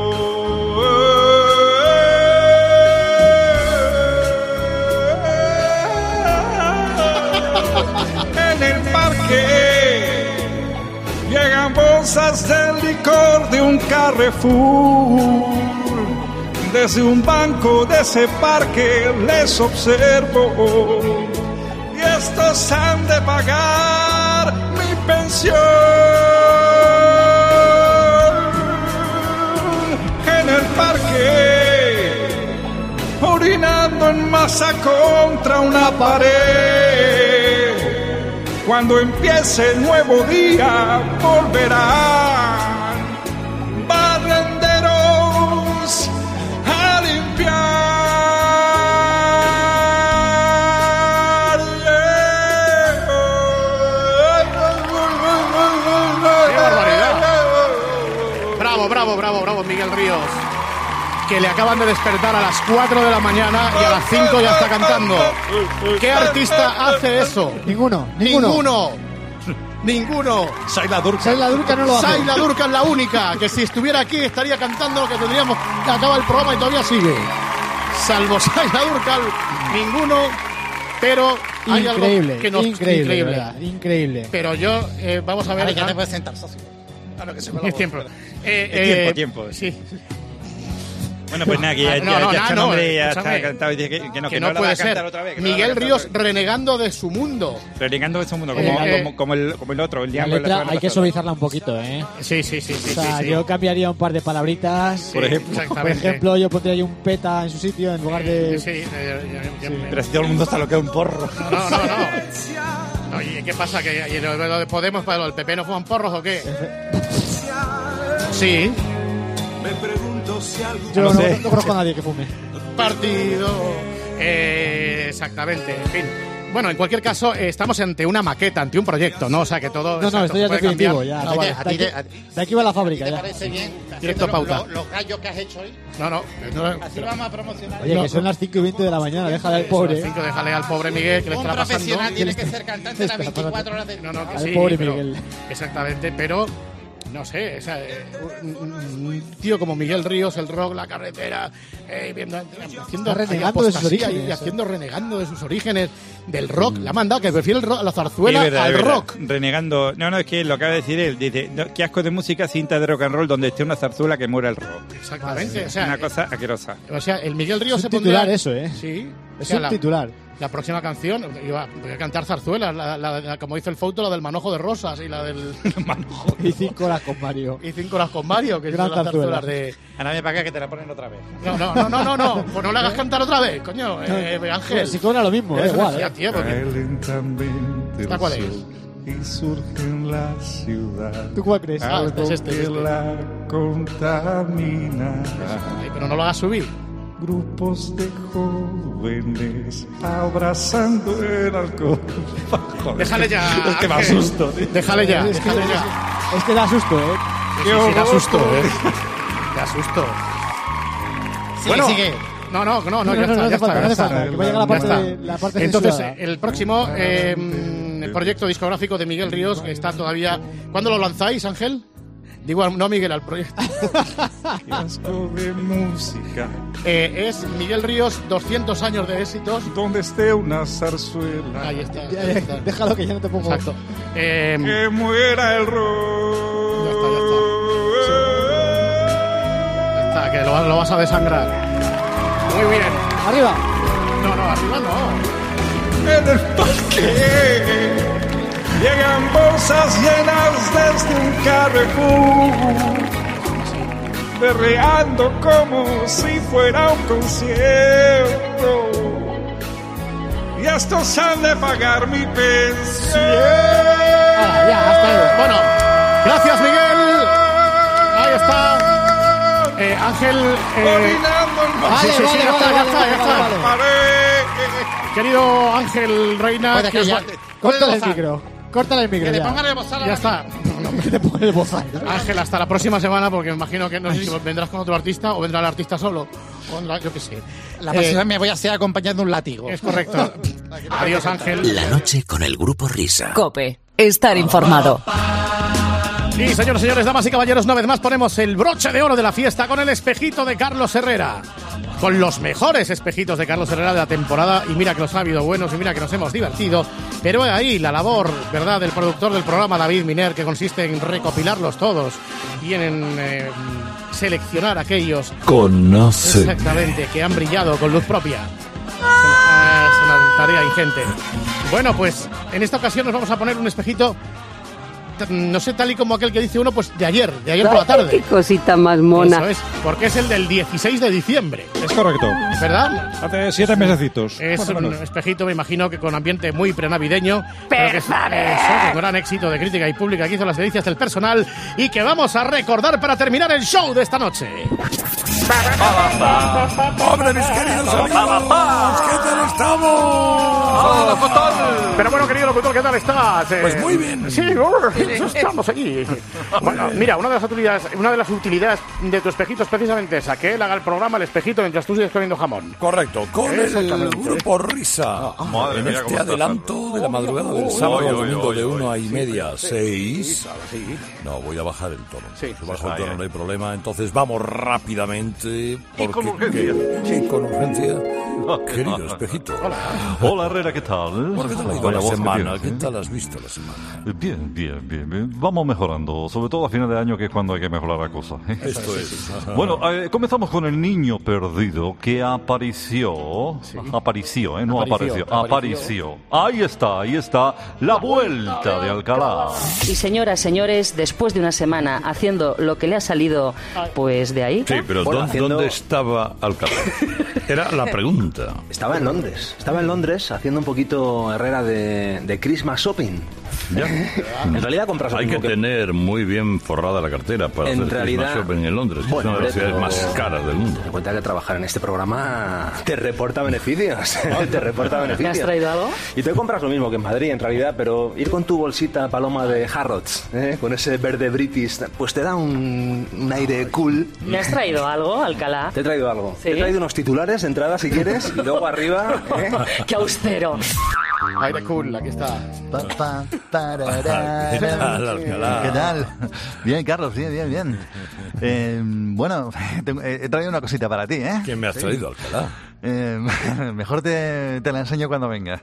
S14: En el parque llegan bolsas de licor de un Carrefour. Desde un banco de ese parque les observo, y estos han de pagar mi pensión. En el parque, orinando en masa contra una pared, cuando empiece el nuevo día volverán barrenderos a limpiar.
S4: ¡Qué barbaridad! Bravo, bravo, bravo, bravo, Miguel Ríos, que le acaban de despertar a las cuatro de la mañana y a las cinco ya está cantando. ¿Qué artista hace eso?
S9: Ninguno, ninguno.
S4: Ninguno. Ninguno.
S6: Saila Durka.
S9: Saila Durka no lo hace.
S4: Saila Durka es la única que si estuviera aquí estaría cantando lo que tendríamos. Que acaba el programa y todavía sigue. Salvo Saila Durka, ninguno. Pero hay
S9: increíble,
S4: algo que nos
S9: increíble,
S4: increíble.
S9: ¿verdad? Increíble.
S4: Pero yo eh, vamos a ver.
S5: Ahora ya te puedes sentar, socio.
S4: Claro que se me tiempo. Eh,
S5: tiempo,
S4: eh,
S5: tiempo.
S4: Sí.
S5: Bueno, pues nada, que ya,
S4: no,
S5: ya,
S4: no,
S5: ya
S4: no,
S5: este
S4: no,
S5: nombre ya
S4: escúchame,
S5: está cantado y dice que, que no,
S4: que
S5: que
S4: no
S5: no la
S4: puede
S5: va a cantar
S4: ser.
S5: otra vez. que no la va a
S4: Miguel
S5: cantar
S4: Ríos
S5: otra vez.
S4: renegando de su mundo.
S5: Renegando de su mundo,
S4: Eh,
S5: como,
S4: eh,
S5: como, como, el, como el otro, el
S9: La
S5: diablo. de la
S9: letra
S5: semana
S9: hay que
S5: pasada.
S9: suavizarla un poquito, ¿eh?
S4: Sí, sí, sí, sí.
S9: O sea,
S4: sí, sí.
S9: yo cambiaría un par de palabritas.
S5: Por ejemplo.
S9: Por
S4: Exactamente.
S9: ejemplo, yo pondría ahí un peta en su sitio en lugar de...
S4: Sí, eh, ya- ya- ya-
S5: Pero si todo el mundo está lo que es un porro.
S4: No, no, no. Oye, ¿qué pasa? ¿Que y lo, lo de Podemos, para el P P no fuman porros o qué? Sí.
S3: Me pregunto si algo
S9: Yo
S5: no
S9: no,
S5: sé.
S9: no conozco a nadie que fume.
S4: Partido. Eh, exactamente, en fin. Bueno, en cualquier caso, eh, estamos ante una maqueta, ante un proyecto, ¿no? O sea, que todo.
S9: No, no,
S4: exacto,
S9: esto ya es
S4: puede
S9: definitivo.
S4: cambiar.
S9: Ya,
S4: Ah,
S9: de,
S4: vale.
S9: aquí, de aquí- de aquí va la fábrica.
S15: ¿Te
S9: Ya.
S15: parece bien?
S4: Directo
S15: Haciendo
S4: pauta.
S15: Los, los gallos que has hecho hoy.
S4: No, no. no
S15: Así vamos a promocionar.
S9: Oye, que son las cinco y veinte de la mañana, déjale al pobre. ¿eh?
S4: Cinco, déjale al pobre Miguel que le
S15: Un
S4: estará pasando.
S15: profesional tiene que ser cantante las
S9: Espera,
S15: veinticuatro horas del
S4: No,
S15: día.
S4: no, que
S9: Al
S4: sí.
S9: pobre
S4: pero-
S9: Miguel.
S4: Exactamente, pero. No sé, o sea, eh, un, un- un tío como Miguel Ríos, el rock, la carretera, eh, viendo, haciendo
S9: Está renegando de sus
S4: apostasía
S9: orígenes.
S4: y haciendo renegando de sus orígenes del rock. Le ha mandado que prefiere el rock, la
S5: Sí,
S4: zarzuela
S5: verdad,
S4: al
S5: es verdad.
S4: rock.
S5: Renegando. No, no, es que lo acaba de decir él. Dice, no, qué asco de música, cinta de rock and roll, donde esté una zarzuela que muera el rock.
S4: Exactamente, o
S5: Es
S4: sea,
S5: una cosa asquerosa.
S4: o sea, el Miguel Ríos
S9: Es
S4: se
S9: un
S4: pondría...
S9: titular eso, ¿eh?
S4: Sí. o
S9: Es
S4: sea,
S9: un
S4: la,
S9: titular.
S4: la próxima canción, iba, voy a cantar zarzuelas, la, la- la- como dice el Fouto, la del manojo de rosas y la del...
S9: Y cinco horas con Mario.
S4: y cinco horas con Mario, que
S9: Gran
S4: son las
S9: zarzuela.
S4: zarzuelas de...
S5: Ahora me paga que te la ponen otra vez.
S4: No, no, no, no, no, no, pues no le hagas cantar otra vez, coño, eh, Ángel.
S9: Si cobra lo mismo, da
S4: Es
S9: igual.
S4: una tía,
S9: ¿eh?
S4: tío, porque...
S14: Cae lentamente el
S4: ¿Esta cuál es?
S14: sol y surge en la ciudad.
S9: ¿Tú cuál crees?
S14: Algo
S9: Ah, este es este,
S14: que
S9: este.
S14: la contamina.
S4: Ay, pero no lo hagas subir.
S14: Grupos de jóvenes abrazando el alcohol. Joder,
S4: Déjale ya.
S14: Es que me
S4: Ángel.
S14: asusto, tío.
S4: Déjale ya,
S9: Es que,
S4: déjale ya.
S9: es, es que da susto, ¿eh?
S4: Sí, sí, sí, da susto, ¿eh? Da susto.
S15: Sigue,
S4: Bueno,
S15: sigue.
S4: No, no, no, no,
S9: No,
S4: ya
S9: no,
S4: está,
S9: no
S4: ya
S9: hace falta,
S4: está.
S9: no hace
S4: ya
S9: falta,
S4: está.
S9: que va a llegar la
S4: Ya
S9: parte
S4: está.
S9: de- la parte
S4: Entonces,
S9: censurada.
S4: el próximo eh, proyecto discográfico de Miguel Ríos está todavía... ¿Cuándo lo lanzáis, Ángel? Digo, no, Miguel, al proyecto.
S14: Kiosco de música.
S4: Eh, es Miguel Ríos, doscientos años de éxitos.
S14: Donde esté una zarzuela.
S4: Ahí está.
S9: Ya,
S4: ahí
S9: ya,
S4: está.
S9: déjalo que ya no te pongo.
S4: Exacto. Eh,
S14: Que muera el rock.
S4: Ya está, ya está. Está, que lo, lo vas a desangrar. Muy bien.
S9: Arriba.
S4: No, no, arriba no.
S14: En el parque llegan bolsas llenas desde un Carrefour, berreando como si fuera un concierto. Y estos han de pagar mi pensión.
S9: Ah, ya, hasta ahí.
S4: Bueno, gracias, Miguel. Ahí está. Eh, Ángel. Eh,
S14: Orinando en
S9: Vale,
S4: sí, sí, sí,
S9: vale,
S4: ya
S9: vale,
S4: está, ya
S9: vale,
S4: está, ya
S9: vale,
S4: está.
S9: vale.
S4: Querido Ángel Reina,
S15: Puede
S4: que
S15: que
S4: os
S15: ya-
S4: va-
S9: Córtale el
S15: bozal.
S9: micro. Córtale el micro.
S15: Que le
S9: ya.
S15: pongan el bozal a
S4: ya
S15: la-
S4: está.
S9: Que te pongan el bozal.
S4: Ángel, hasta la próxima semana, porque me imagino que no sé si vendrás con otro artista o vendrá el artista solo. O vendrá, yo qué sé.
S15: La
S4: Eh,
S15: próxima me voy a hacer acompañando un látigo.
S4: Es correcto. Adiós, Ángel.
S1: La noche con el Grupo Risa.
S2: Cope. Estar informado.
S4: Y señores, señores, damas y caballeros, una vez más ponemos el broche de oro de la fiesta con el espejito de Carlos Herrera. Con los mejores espejitos de Carlos Herrera de la temporada. Y mira que los ha habido buenos y mira que nos hemos divertido. Pero ahí la labor, ¿verdad?, del productor del programa, David Miner, que consiste en recopilarlos todos y en eh, seleccionar aquellos
S1: Conoce.
S4: exactamente que han brillado con luz propia. Ah, es una tarea ingente. Bueno, pues en esta ocasión nos vamos a poner un espejito, no sé, tal y como aquel que dice uno, pues de ayer, de ayer por la tarde.
S16: Qué cosita más mona.
S4: Eso es, porque es el del dieciséis de diciembre,
S6: Es correcto.
S4: ¿verdad?
S6: Hace siete mesecitos.
S4: Es
S6: Más o
S4: un
S6: menos.
S4: espejito, me imagino que con ambiente muy prenavideño, pero que es eso, un gran éxito de crítica y pública que hizo las delicias del personal y que vamos a recordar para terminar el show de esta noche.
S3: ¡Hombre, mis queridos amigos! ¿Qué tal estamos?
S4: Pero bueno, querido locutor, ¿qué tal estás? Eh,
S3: Pues muy bien.
S4: Sí, estamos aquí. Bueno, mira, una de las utilidades, una de las utilidades de tu espejito es precisamente esa, que él haga el programa, el espejito, mientras tú sigues comiendo jamón.
S3: Correcto, con el
S4: Exactamente.
S3: Grupo Risa.
S17: Madre
S3: en
S17: mía,
S3: este
S17: cómo está
S3: adelanto de la madrugada del
S17: Uy,
S3: sábado
S17: uy,
S3: al
S17: uy,
S3: domingo
S17: uy,
S3: de
S17: uy,
S3: una y
S17: sí,
S3: media a
S17: sí,
S3: seis. No, voy a bajar el tono.
S4: Sí.
S3: Si bajo el
S17: Ahí,
S3: tono
S17: ahí.
S3: no hay problema. Entonces vamos rápidamente.
S17: Y con
S3: porque-
S17: urgencia.
S3: Sí, con urgencia. Querido espejito.
S17: Hola, Herrera, ¿qué tal?
S3: ¿Por qué te ha ido
S17: Vaya
S3: la
S17: voz que
S3: semana?
S17: tienes,
S3: ¿Qué
S17: ¿eh?
S3: tal has visto la semana?
S17: Bien, bien, bien, bien. Vamos mejorando, sobre todo a final de año, que es cuando hay que mejorar la cosa. ¿eh?
S3: Esto es.
S17: Bueno, eh, comenzamos con el niño perdido que apareció. Apareció, ¿eh? No
S4: Apareció,
S17: apareció. Apareció. Ahí está, ahí está. La vuelta de Alcalá.
S16: Y señoras, señores, después de una semana haciendo lo que le ha salido, pues de ahí.
S18: Sí, pero
S19: Bueno,
S18: ¿dónde,
S19: haciendo-
S18: dónde estaba Alcalá? Era la pregunta.
S19: Estaba en Londres. Estaba en Londres haciendo un poquito Herrera de, de Christmas shopping.
S18: Ya.
S19: En realidad compras lo
S18: Hay que
S19: mismo que-
S18: tener muy bien forrada la cartera para
S19: En
S18: hacer
S19: realidad-
S18: Christmas shopping en Londres, que
S19: Bueno,
S18: es una de las
S19: hombre,
S18: ciudades
S19: pero-
S18: más caras del mundo.
S19: Ten en cuenta que trabajar en este programa te reporta beneficios. te reporta
S16: ¿Me
S19: beneficios.
S16: has traído algo?
S19: Y tú compras lo mismo que en Madrid, en realidad, pero ir con tu bolsita paloma de Harrods, ¿eh? Con ese verde british, pues te da un, un aire cool.
S16: ¿Me has traído algo, Alcalá?
S19: Te he traído algo.
S16: ¿Sí?
S19: Te he traído unos titulares de entrada, si quieres, y luego arriba... ¿eh?
S16: ¡Qué austero!
S4: Aire cool, aquí está.
S20: Pa, pa, parará.
S3: ¿Qué tal, Alcalá?
S20: ¿Qué tal? Bien, Carlos, bien, bien, bien. Eh, bueno, tengo- he traído una cosita para ti, ¿eh?
S3: ¿Quién me has traído, Alcalá?
S20: Eh, mejor te, te la enseño cuando vengas.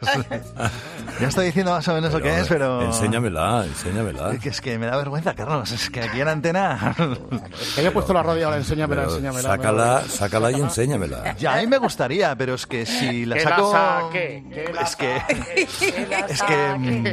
S20: Ya estoy diciendo más o menos lo que es, pero...
S3: Enséñamela, enséñamela.
S20: Es que, es que me da vergüenza, Carlos. Es que aquí en antena...
S4: Te había puesto la radio ahora, enséñamela,
S3: Pero
S4: enséñamela.
S3: sácala, sácala y enséñamela.
S20: Ya, a mí me gustaría, pero es que si la
S4: ¿Qué
S20: saco...
S4: la saque? ¿Qué la
S20: Es que...
S4: saque?
S20: Es que...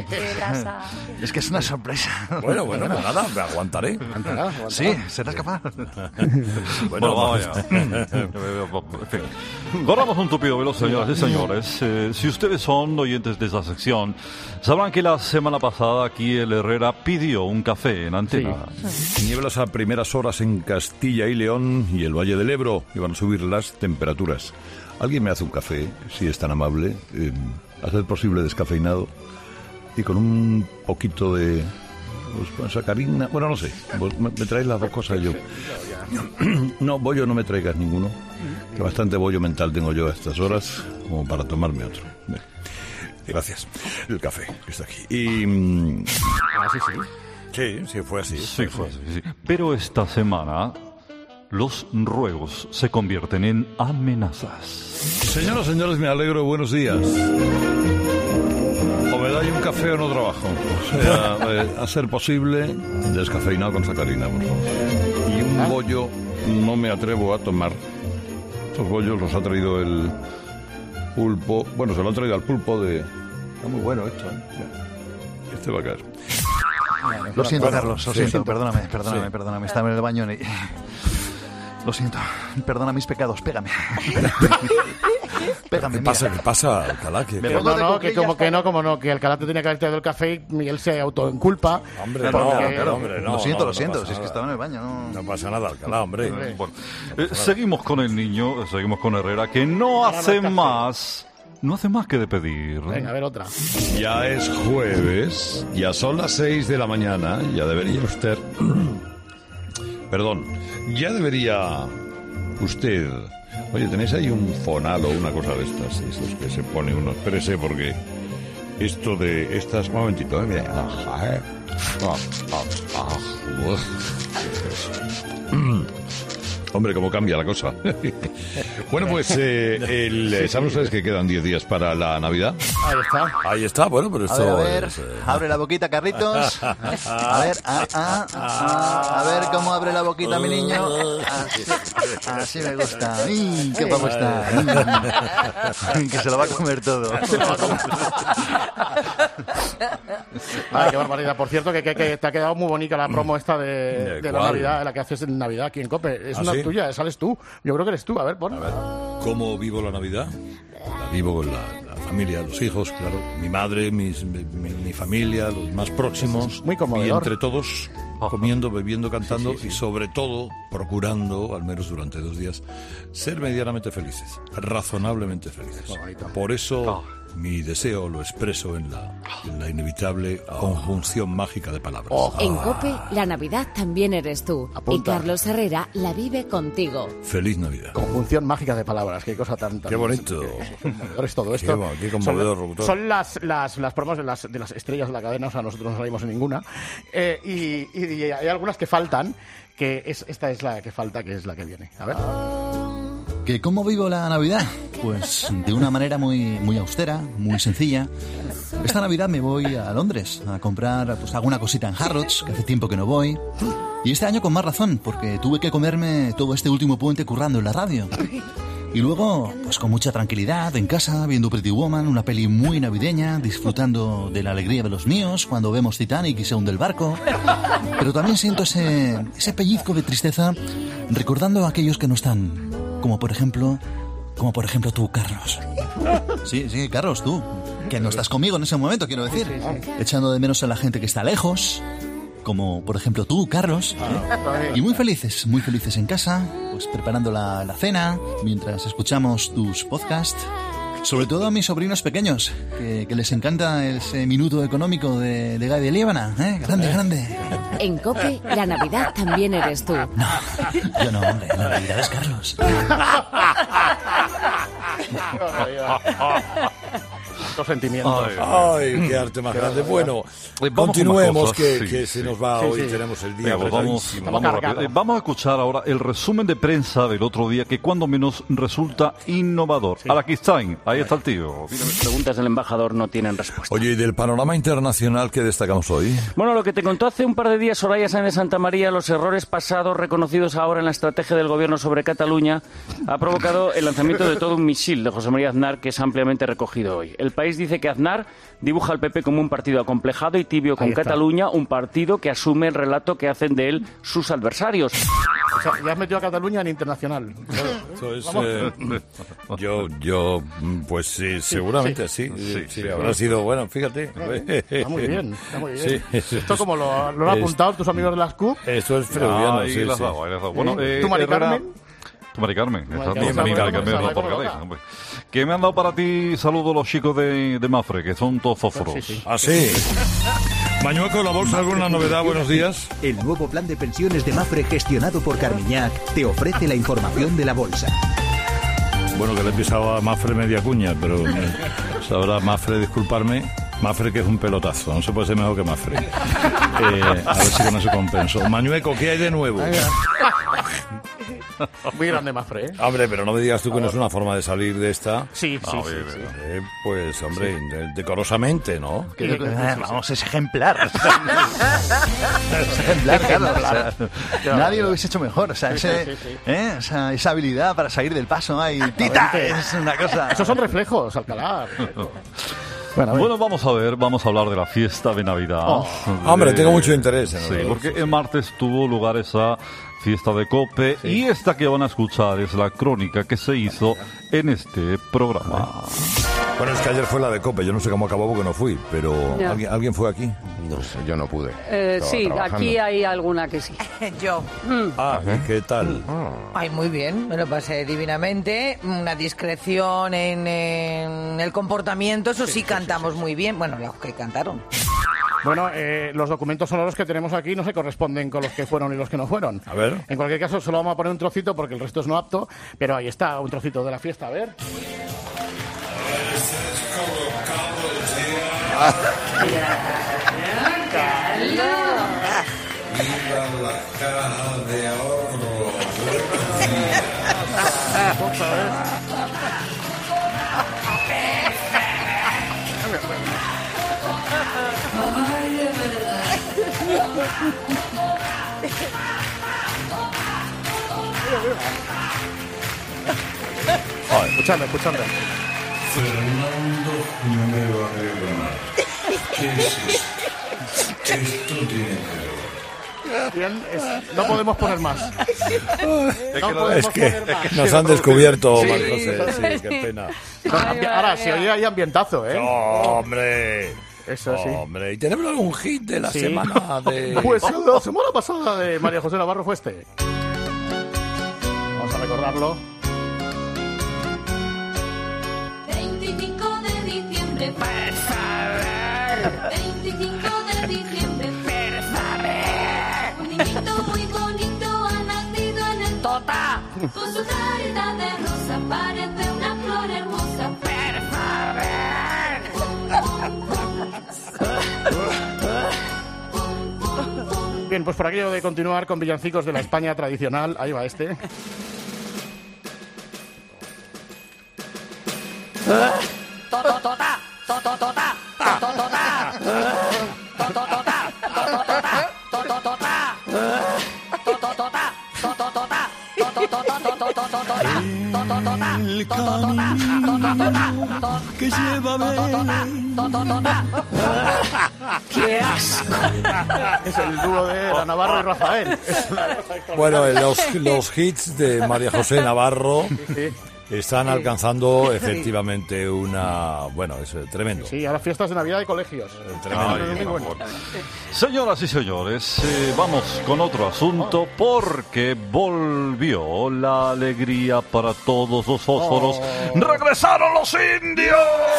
S20: mm, Es que es una sorpresa.
S3: Bueno, bueno, pues nada, me aguantaré.
S20: Sí, serás capaz.
S3: Bueno, vamos
S17: allá. En fin. Corramos un tupido velo, señoras y señores. Eh, si ustedes son oyentes de esa sección, sabrán que la semana pasada aquí el Herrera pidió un café en antena.
S18: Sí. Nieblas a primeras horas en Castilla y León y el Valle del Ebro, y van a subir las temperaturas. ¿Alguien me hace un café, si es tan amable? Eh, a ser posible descafeinado y con un poquito de pues, sacarina. Bueno, no sé, me, me traéis las dos cosas yo. No, bollo no me traigas ninguno, que bastante bollo mental tengo yo a estas horas como para tomarme otro. Bien. Gracias. El café que está aquí. Y...
S4: Ah, sí, sí.
S18: Sí, sí, fue así.
S17: Sí, fue así, sí. Pero esta semana los ruegos se convierten en amenazas.
S18: Señoras, señores, me alegro. Buenos días. O me dais un café o no trabajo. O sea, eh, a ser posible, descafeinado con sacarina, por favor. Y un bollo no me atrevo a tomar. Estos bollos los ha traído el pulpo. Bueno, se lo han traído al pulpo de... Está muy bueno esto, ¿eh? Este va a caer.
S20: Lo siento, Carlos, lo
S18: Sí.
S20: siento, perdóname, perdóname,
S18: Sí.
S20: perdóname. Estaba en el baño y... Lo siento, perdona mis pecados, pégame. Pégame,
S18: ¿Qué pasa? ¿Qué pasa, Alcalá? ¿Qué-
S9: Que
S18: qué-
S9: no, no, que como que no, como no, que Alcalá te tenía que haber traído el café y él se autoenculpa.
S18: Hombre,
S9: porque-
S18: no, claro, hombre, no,
S20: Lo siento,
S18: no,
S20: lo siento,
S18: no
S20: si es que
S18: pasa
S20: estaba en
S18: nada.
S20: el baño, no...
S18: No pasa nada, Alcalá, hombre.
S17: Bueno, eh, seguimos con el niño, eh, seguimos con Herrera, que no hace más, no hace más que de pedir.
S9: Venga, a ver otra.
S18: Ya es jueves, ya son las seis de la mañana, ya debería usted... Perdón, ya debería usted... Oye, ¿tenéis ahí un fonal o una cosa de estas? Esos que se pone uno... Espérese, porque esto de estas... Un momentito, ¿eh? Mira. Ajá, ¿eh? Ah, ah, ah, uf. Hombre, cómo cambia la cosa. Bueno, pues eh, el, ¿saben ustedes que quedan diez días para la Navidad?
S9: Ahí está.
S18: Ahí está, bueno, pero
S20: A
S18: esto...
S20: ver, a ver,
S18: es, eh,
S20: abre la boquita, Carlitos. A ver, ah, ah, ah, a ver cómo abre la boquita mi niño. Así, así me gusta. ¡Ay, qué guapo está! ¡Ay! Que se lo va a comer todo.
S9: Ay, qué barbaridad. Por cierto, que, que, que te ha quedado muy bonita la promo esta de, de la
S18: ¿Cuál?
S9: Navidad, la que haces en Navidad aquí en COPE. Es
S18: ¿Ah,
S9: una
S18: sí?
S9: tuya, sales tú. Yo creo que eres tú. A ver, pon.
S18: A ver, ¿cómo vivo la Navidad? La vivo con la, la familia, los hijos, claro. Mi madre, mis, mi, mi- mi familia, los más próximos.
S9: Muy
S18: Y
S9: conmovedor.
S18: entre todos, comiendo, bebiendo, cantando y sobre todo procurando, al menos durante dos días, ser medianamente felices, razonablemente felices. Por eso mi deseo lo expreso en la, en la inevitable conjunción mágica de palabras.
S2: En COPE, la Navidad también eres tú.
S9: Apunta.
S2: Y Carlos Herrera la vive contigo.
S18: Feliz Navidad.
S9: Conjunción mágica de palabras, qué cosa tan... tan
S18: Qué bonito.
S9: Es todo
S18: Qué
S9: esto.
S18: bo- qué conmovedor,
S9: son,
S18: locutor.
S9: son las, las, las promos de las, de las estrellas de la cadena, o sea, nosotros no salimos en ninguna. Eh, y, y- y hay algunas que faltan, que es, esta es la que falta, que es la que viene. A ver.
S20: ¿Que cómo vivo la Navidad? Pues de una manera muy, muy austera, muy sencilla. Esta Navidad me voy a Londres a comprar pues, alguna cosita en Harrods, que hace tiempo que no voy. Y este año con más razón, porque tuve que comerme todo este último puente currando en la radio. Y luego, pues con mucha tranquilidad, en casa, viendo Pretty Woman, una peli muy navideña, disfrutando de la alegría de los míos cuando vemos Titanic y se hunde el barco. Pero también siento ese, ese pellizco de tristeza recordando a aquellos que no están. Como por ejemplo, como por ejemplo tú, Carlos. Sí, sí, Carlos, tú. Que no estás conmigo en ese momento, quiero decir. Echando de menos a la gente que está lejos. Como por ejemplo tú, Carlos. Y muy felices, muy felices en casa, pues preparando la, la cena, mientras escuchamos tus podcasts. Sobre todo a mis sobrinos pequeños, que, que les encanta ese minuto económico de, de Guy de Líbana, ¿eh? Grande, grande.
S2: En COPE, la Navidad también eres tú.
S20: Yo no, hombre, la Navidad es Carlos.
S9: Los sentimientos.
S18: Ay, qué arte más grande. Bueno,
S17: Eh, vamos
S18: continuemos,
S17: con más
S18: que,
S17: cosas,
S18: que
S17: sí,
S18: se nos
S17: sí.
S18: va
S9: Sí,
S18: hoy,
S9: sí.
S18: tenemos el día
S17: Venga, pues vamos,
S18: apretadísimo.
S17: vamos rápido. Eh, vamos a escuchar ahora el resumen de prensa del otro día que cuando menos resulta innovador. Araquistain, ahí está el tío.
S21: Preguntas del embajador no tienen respuesta.
S18: Oye, ¿y del panorama internacional qué destacamos hoy?
S21: Bueno, lo que te contó hace un par de días Soraya Sáenz de Santa María, los errores pasados reconocidos ahora en la estrategia del gobierno sobre Cataluña, ha provocado el lanzamiento de todo un misil de José María Aznar que es ampliamente recogido hoy. El País dice que Aznar dibuja al P P como un partido acomplejado y tibio con
S9: Ahí está.
S21: Cataluña, un partido que asume el relato que hacen de él sus adversarios.
S9: O sea, ya has metido a Cataluña en internacional.
S18: Esto es,
S9: Vamos.
S18: eh, yo, yo, pues sí, seguramente sí. Sí, sí, sí, habrá sido bueno, fíjate.
S9: Está muy bien, está muy bien.
S18: Sí.
S9: Esto como lo, lo han
S18: Es-
S9: apuntado tus amigos de las C U P.
S18: Esto es freudiano,
S17: Ahí
S18: sí,
S17: le has
S18: sí.
S17: dado, ahí le has dado. Bueno,
S9: ¿Eh?
S17: eh,
S9: ¿Tú, Mari
S17: Herrera-
S9: Carmen?
S17: Tu Mari Carmen,
S9: Mari
S17: exacto.
S9: Carmen,
S17: Mari
S9: Mari
S17: Carmen,
S9: Carmen,
S17: no, por
S9: Mari
S17: cabeza,
S9: Carmen.
S17: hombre. Que me han dado para ti saludos los chicos de, de Mafre, que son todos fósforos.
S18: Ah, sí. Mañueco, la bolsa, ¿alguna novedad? Buenos días.
S8: El nuevo plan de pensiones de Mafre gestionado por Carmiñac te ofrece la información de la bolsa.
S18: Bueno, que le he pisado a Mafre media cuña, pero eh, sabrá Mafre disculparme. Mafre, que es un pelotazo, no se puede ser mejor que Mafre. Eh, a ver si con eso compenso. Mañueco, ¿qué hay de nuevo?
S9: Muy grande Mafre, ¿eh?
S18: Hombre, pero no me digas tú que no es una forma de salir de esta.
S9: Sí, sí,
S18: Ah,
S9: sí,
S18: oye,
S9: sí.
S18: eh, pues, hombre, de- decorosamente, ¿no?
S20: Que- eh, vamos, es ejemplar. Es ejemplar, claro. O sea, nadie lo hubiese hecho mejor. O sea, ese,
S9: Sí, sí, sí.
S20: ¿eh? esa, esa habilidad para salir del paso ahí. ¡Tita! Es una cosa.
S9: Esos son reflejos, Alcalá.
S17: Bueno, vamos a ver, vamos a hablar de la fiesta de Navidad.
S9: Oh.
S17: De-
S18: Hombre, tengo mucho interés en
S17: Sí,
S18: el-
S17: porque el martes tuvo lugar esa fiesta de COPE y esta que van a escuchar es la crónica que se hizo en este programa.
S18: Bueno, es que ayer fue la de COPE, yo no sé cómo acabó porque no fui, pero
S22: Ya.
S18: ¿alguien, ¿alguien fue aquí?
S23: No sé, yo no pude.
S22: Eh,
S23: Estaba
S22: sí,
S23: trabajando.
S22: aquí hay alguna que sí.
S24: Yo.
S18: Ah, ¿y qué tal?
S24: Ay, muy bien, me lo pasé divinamente. Una discreción en, en el comportamiento, eso sí, cantamos muy bien. Bueno, los que cantaron.
S9: Bueno, eh, los documentos sonoros que tenemos aquí no se corresponden con los que fueron y los que no fueron.
S18: A ver.
S9: En cualquier caso, solo vamos a poner un trocito porque el resto es no apto, pero ahí está, un trocito de la fiesta, a ver.
S18: la caja de ahorro.
S9: Joder, escuchadme, escuchadme.
S18: Fernando Jiménez Barrera. ¿Qué es esto? Esto tiene que ver.
S9: Bien, es- no podemos poner más.
S18: Es
S9: No
S18: que,
S9: podemos
S18: es que
S9: poner más.
S18: nos han descubierto,
S9: Sí.
S18: Marc José, sí, qué pena.
S9: Ahora, si hoy hay ambientazo, ¿eh?
S18: ¡Hombre!
S9: Eso sí.
S18: Hombre, ¿y tenemos algún hit de la
S9: Sí.
S18: semana de...?
S9: Pues la semana pasada de María José Navarro fue este. Vamos a recordarlo.
S25: veinticinco de diciembre, por favor. veinticinco de diciembre, por favor. Un niñito muy bonito ha nacido en el Tota. Con su carita de rosa parece una flor hermosa, por favor.
S9: Bien, pues por aquello de continuar con villancicos de la España tradicional, ahí va este.
S25: Tototota, tototota, tototota, tototota, tototota, tototota, tototota, tototota, tototota,
S13: El camino que lleva
S9: ¡Qué asco! Es el dúo de la Navarro y Rafael. Es una cosa extraordinaria.
S18: Bueno, los, los hits de María José Navarro están alcanzando efectivamente una... Bueno, es eh, tremendo.
S9: Sí, ahora fiestas de Navidad de colegios.
S18: Tremendo.
S9: Muy
S17: Ay,
S9: bueno.
S17: Señoras y señores, eh, vamos con otro asunto porque volvió la alegría para todos los fósforos. ¡Regresaron los indios!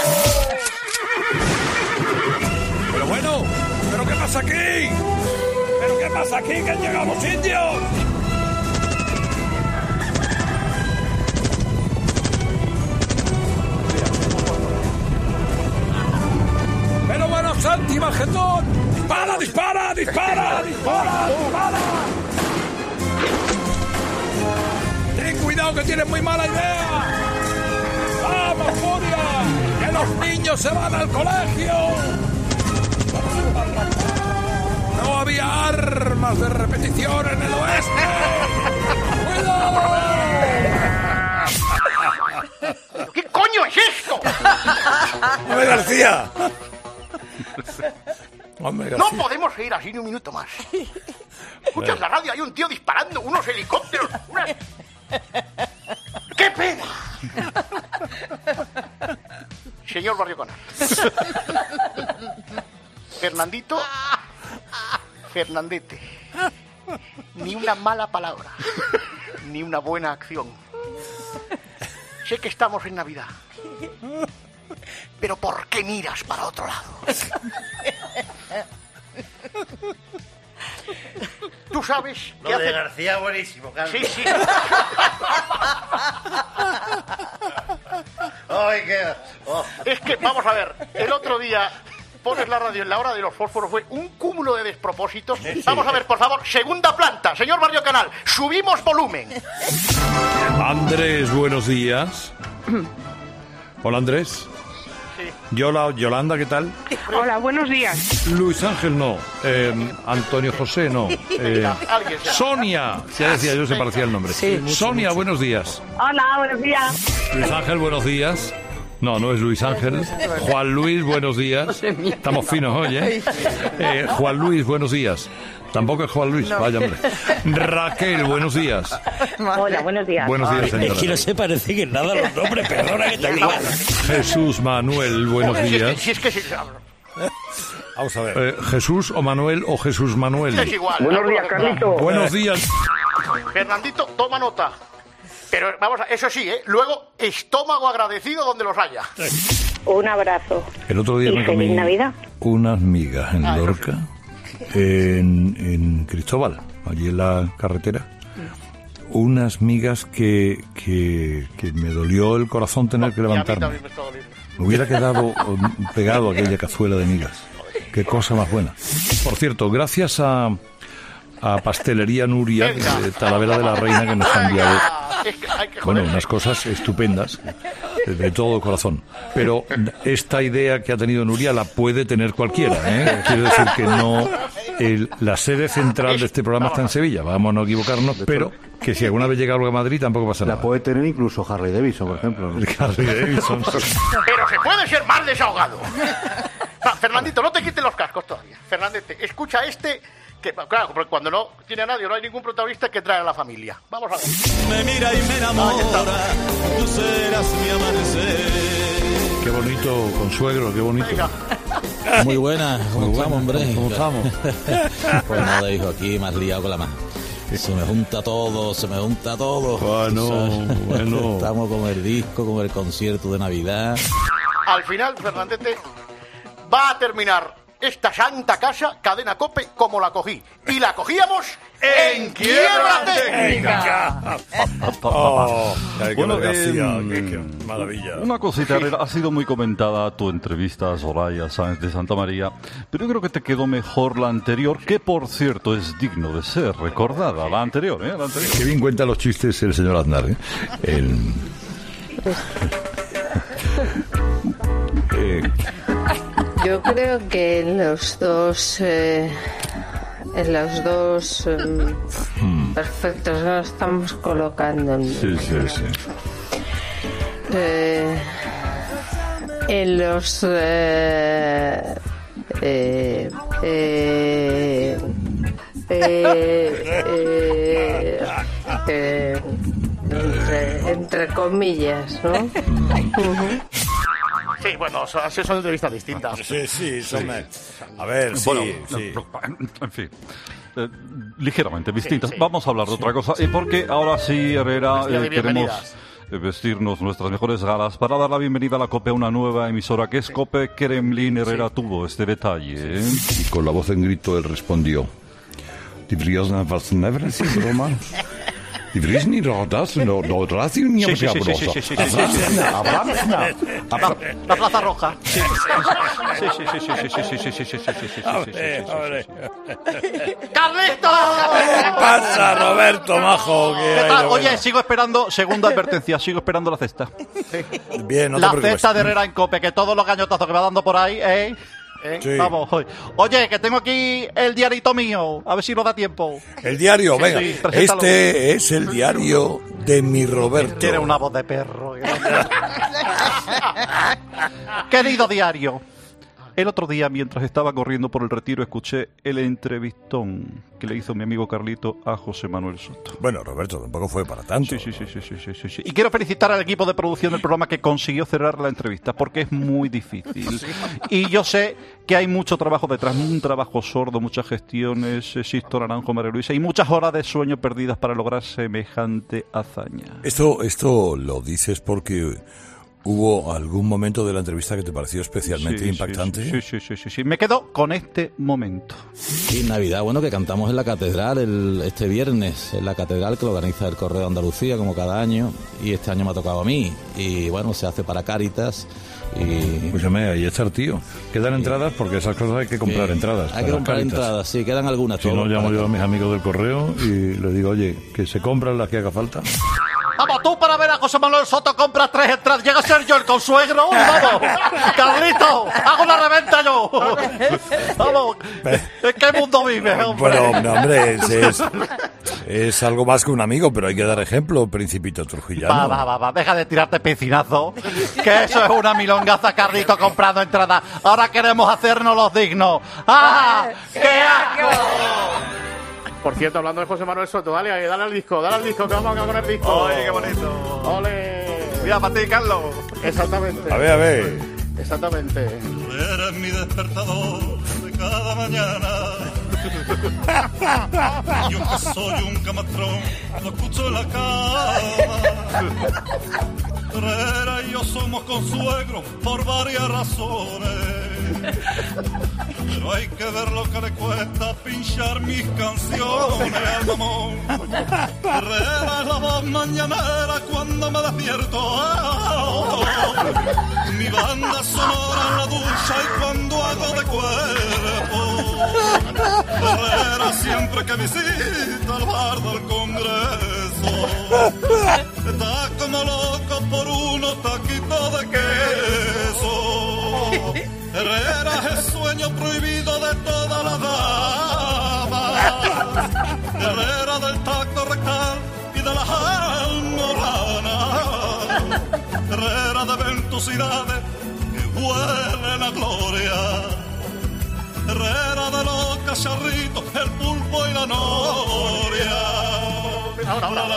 S18: Pero bueno, ¿pero qué pasa aquí? ¿Pero qué pasa aquí que han llegado los indios? Pero bueno, Santi Majetón, dispara, dispara, dispara, dispara, dispara. Ten cuidado que tienes muy mala idea. ¡Vamos, Furia! ¡Que los niños se van al colegio! No había armas de repetición en el oeste. ¡Cuidado!
S10: ¿Qué coño es esto?
S18: ¡Hombre, García! Hombre,
S10: No
S18: García.
S10: podemos seguir así ni un minuto más. Escuchas la radio, hay un tío disparando unos helicópteros, unas...
S9: Señor Barrio Canal. Fernandito. Fernandete. Ni una mala palabra. Ni una buena acción. Sé que estamos en Navidad. Pero ¿por qué miras para otro lado? Tú sabes que
S7: Lo de
S9: hace...
S7: García buenísimo, Carlos.
S9: Sí, sí.
S7: Ay, qué... oh.
S9: Es que, vamos a ver, el otro día pones la radio en la hora de los fósforos, fue un cúmulo de despropósitos. Vamos a ver, por favor, segunda planta, señor Barrio Canal, subimos volumen.
S18: Andrés, buenos días. Hola, Andrés. Yola, Yolanda, ¿qué tal?
S11: Hola, buenos días.
S18: Luis Ángel, no. Eh, Antonio José, no. Eh, Sonia, ya decía yo, se parecía el nombre.
S11: Sí, mucho,
S18: Sonia,
S11: mucho.
S18: buenos días.
S11: Hola, buenos días.
S18: Luis Ángel, buenos días. No, no es Luis Ángel. Juan Luis, buenos días. Estamos finos hoy, ¿eh? eh Juan Luis, buenos días. Tampoco es Juan Luis,
S11: No.
S18: vaya hombre. Raquel, buenos días.
S11: Hola, buenos días.
S18: Buenos días, señora.
S7: Es que no se parecen en nada los nombres, perdona que te diga.
S18: Jesús Manuel, buenos días.
S9: Si es que sí.
S18: Vamos a ver. Eh, ¿Jesús o Manuel o Jesús Manuel?
S9: Es igual.
S11: Buenos días, Carlito.
S18: Buenos días.
S9: Fernandito, toma nota. Pero vamos a, eso sí, ¿eh? Luego, estómago agradecido donde los haya.
S11: Un abrazo.
S18: El otro día
S11: Y
S18: me
S11: feliz
S18: comí
S11: Navidad.
S18: unas migas en
S9: Ah, eso
S18: Lorca, en, en Cristóbal, allí en la carretera. Unas migas que, que, que me dolió el corazón tener que
S9: Y a mí
S18: levantarme.
S9: también me está doliendo.
S18: Me hubiera quedado um, pegado a aquella cazuela de migas. Qué cosa más buena. Por cierto, gracias a, a Pastelería Nuria de Talavera de la Reina, que nos ha enviado,
S9: Es que hay que
S18: bueno,
S9: joder.
S18: unas cosas estupendas de, de todo corazón. Pero esta idea que ha tenido Nuria la puede tener cualquiera, ¿eh? Quiero decir que no... el- la sede central de este programa está en Sevilla, vamos a no equivocarnos, pero que si alguna vez llega algo a Madrid tampoco pasa nada.
S12: La puede tener incluso Harley Davidson, por ejemplo.
S18: Harley Davidson.
S9: Pero se puede ser más desahogado. Va, Fernandito, no te quites los cascos todavía. Fernandete, escucha este, que claro, porque cuando no tiene a nadie, no hay ningún protagonista que trae a la familia. Vamos a ver.
S13: Me mira y me enamora, tú serás mi amanecer.
S18: Qué bonito, consuegro, qué bonito.
S22: Muy buena, ¿cómo
S18: Muy
S22: estamos,
S18: buena.
S22: hombre?
S18: ¿Cómo estamos?
S22: Pues nada, hijo, aquí más liado con la mano. Se me junta todo, se me junta todo.
S18: Bueno,
S22: ¿sabes?
S18: bueno.
S22: Estamos con el disco, con el concierto de Navidad.
S9: Al final, Fernandete, va a terminar esta santa casa, Cadena COPE, como la cogí. Y la cogíamos en quiebra técnica.
S18: Oh, ay, qué
S17: Bueno,
S18: gracia,
S17: em,
S18: qué, qué maravilla.
S17: Una cosita, Herrera, ha sido muy comentada tu entrevista a Soraya Sáenz de Santa María, pero yo creo que te quedó mejor la anterior, que por cierto es digno de ser recordada. La anterior, ¿eh? La anterior.
S18: Qué bien cuenta los chistes el señor Aznar, ¿eh? El... Eh,
S23: Yo creo que en los dos, eh, en los dos eh, perfectos nos estamos colocando. En,
S18: sí, sí, sí.
S23: eh, en los eh, eh, eh, eh, eh, eh, entre, entre comillas, ¿no? Ujú.
S9: Sí, bueno, son, son entrevistas distintas.
S18: Sí, sí, son... A ver, sí,
S17: Bueno,
S18: sí.
S17: en fin. eh, ligeramente distintas.
S9: Sí, sí.
S17: Vamos a hablar de otra cosa. Y porque ahora sí, Herrera,
S9: Vestida de
S17: eh, queremos
S9: bienvenidas.
S17: eh, vestirnos nuestras mejores galas para dar la bienvenida a la COPE, a una nueva emisora que es COPE Kremlin. Herrera tuvo este detalle. ¿eh?
S18: Y con la voz en grito él respondió: Die Vriesna was never sin broma. Die Vriesni rodas, no no racio ni
S9: Sí, sí, sí, sí, sí, sí, sí, sí, sí.
S18: Avanza.
S9: La Plaza Roja.
S17: Sí, sí, sí, sí, sí, sí, sí, sí, sí, sí, sí, sí, sí, sí, sí, sí, sí.
S9: ¡Carlito!
S18: ¿Qué pasa, Roberto Majo? ¿Qué
S26: ¿Qué
S18: hay,
S26: tal?
S18: lo
S26: Oye,
S18: bueno?
S26: sigo esperando, segunda advertencia, sigo esperando la cesta.
S18: Bien, no te
S26: la
S18: preocupes.
S26: cesta de Herrera en Cope, que todos los gañotazos que va dando por ahí, ¿eh? ¿Eh?
S18: Sí.
S26: Vamos, oye. Oye, que tengo aquí el diarito mío, a ver si nos da tiempo.
S18: El diario,
S26: Sí,
S18: venga.
S26: sí, preséntalo.
S18: Este es el diario de mi Roberto.
S26: Tiene una voz de perro. Querido diario, El otro día, mientras estaba corriendo por el Retiro, escuché el entrevistón que le hizo mi amigo Carlito a José Manuel Soto.
S18: Bueno, Roberto, tampoco fue para tanto.
S26: Sí, sí, sí, sí, sí, sí, sí, sí. Y quiero felicitar al equipo de producción del programa que consiguió cerrar la entrevista, porque es muy difícil. Y yo sé que hay mucho trabajo detrás, un trabajo sordo, muchas gestiones, eh, Sisto Naranjo, María Luisa, y muchas horas de sueño perdidas para lograr semejante hazaña.
S18: Esto, esto lo dices porque ¿hubo algún momento de la entrevista que te pareció especialmente
S26: Sí,
S18: impactante?
S26: Sí, sí, sí, sí, sí. Me quedo con este momento.
S22: Y Navidad, bueno, que cantamos en la catedral el, este viernes, en la catedral que lo organiza el Correo de Andalucía, como cada año, y este año me ha tocado a mí. Y bueno, se hace para Cáritas. Y...
S18: Escúchame, ahí está el tío. Quedan entradas porque esas cosas hay que comprar
S22: Sí,
S18: entradas.
S22: Hay que
S18: para
S22: comprar
S18: Cáritas.
S22: entradas, sí, quedan algunas.
S18: Si
S22: todo
S18: no, llamo
S22: para-
S18: yo a mis amigos del correo y les digo, oye, que se compran las que haga falta.
S26: Vamos, tú para ver a José Manuel Soto compras tres entradas. Llega a ser yo el consuegro. Vamos, Carlito, hago una reventa yo. Vamos, ¿en qué mundo vives, hombre?
S18: Bueno, no, hombre, es, es, es algo más que un amigo, pero hay que dar ejemplo, Principito Trujillano.
S26: Va, va, va, va, deja de tirarte piscinazo. Que eso es una milongaza, Carlito, comprando entradas. Ahora queremos hacernos los dignos. ¡Ah! ¡Qué asco!
S4: Por cierto, hablando de José Manuel Soto, dale, ahí, dale al disco, dale al disco, que vamos a poner disco.
S26: Oye, qué bonito.
S4: ¡Ole!
S26: Mira, para ti, Carlos.
S4: Exactamente.
S18: A ver, a ver.
S4: Exactamente.
S1: Eres mi despertador de cada mañana. Yo que soy un camatrón, lo escucho en la cama. Herrera y yo somos consuegros por varias razones. Pero hay que ver lo que le cuesta pinchar mis canciones al mamón. Herrera es la voz mañanera cuando me despierto. Oh, mi banda sonora en la ducha y cuando hago de cuerpo. Herrera siempre que visita el bar del Congreso. Está como loco por unos taquitos de queso. Herrera es el sueño prohibido de todas las damas. Herrera del tacto rectal y de las almoranas. Herrera de ventosidades que huelen a gloria. Herrera de los cacharritos, el pulpo y la noria. La, la,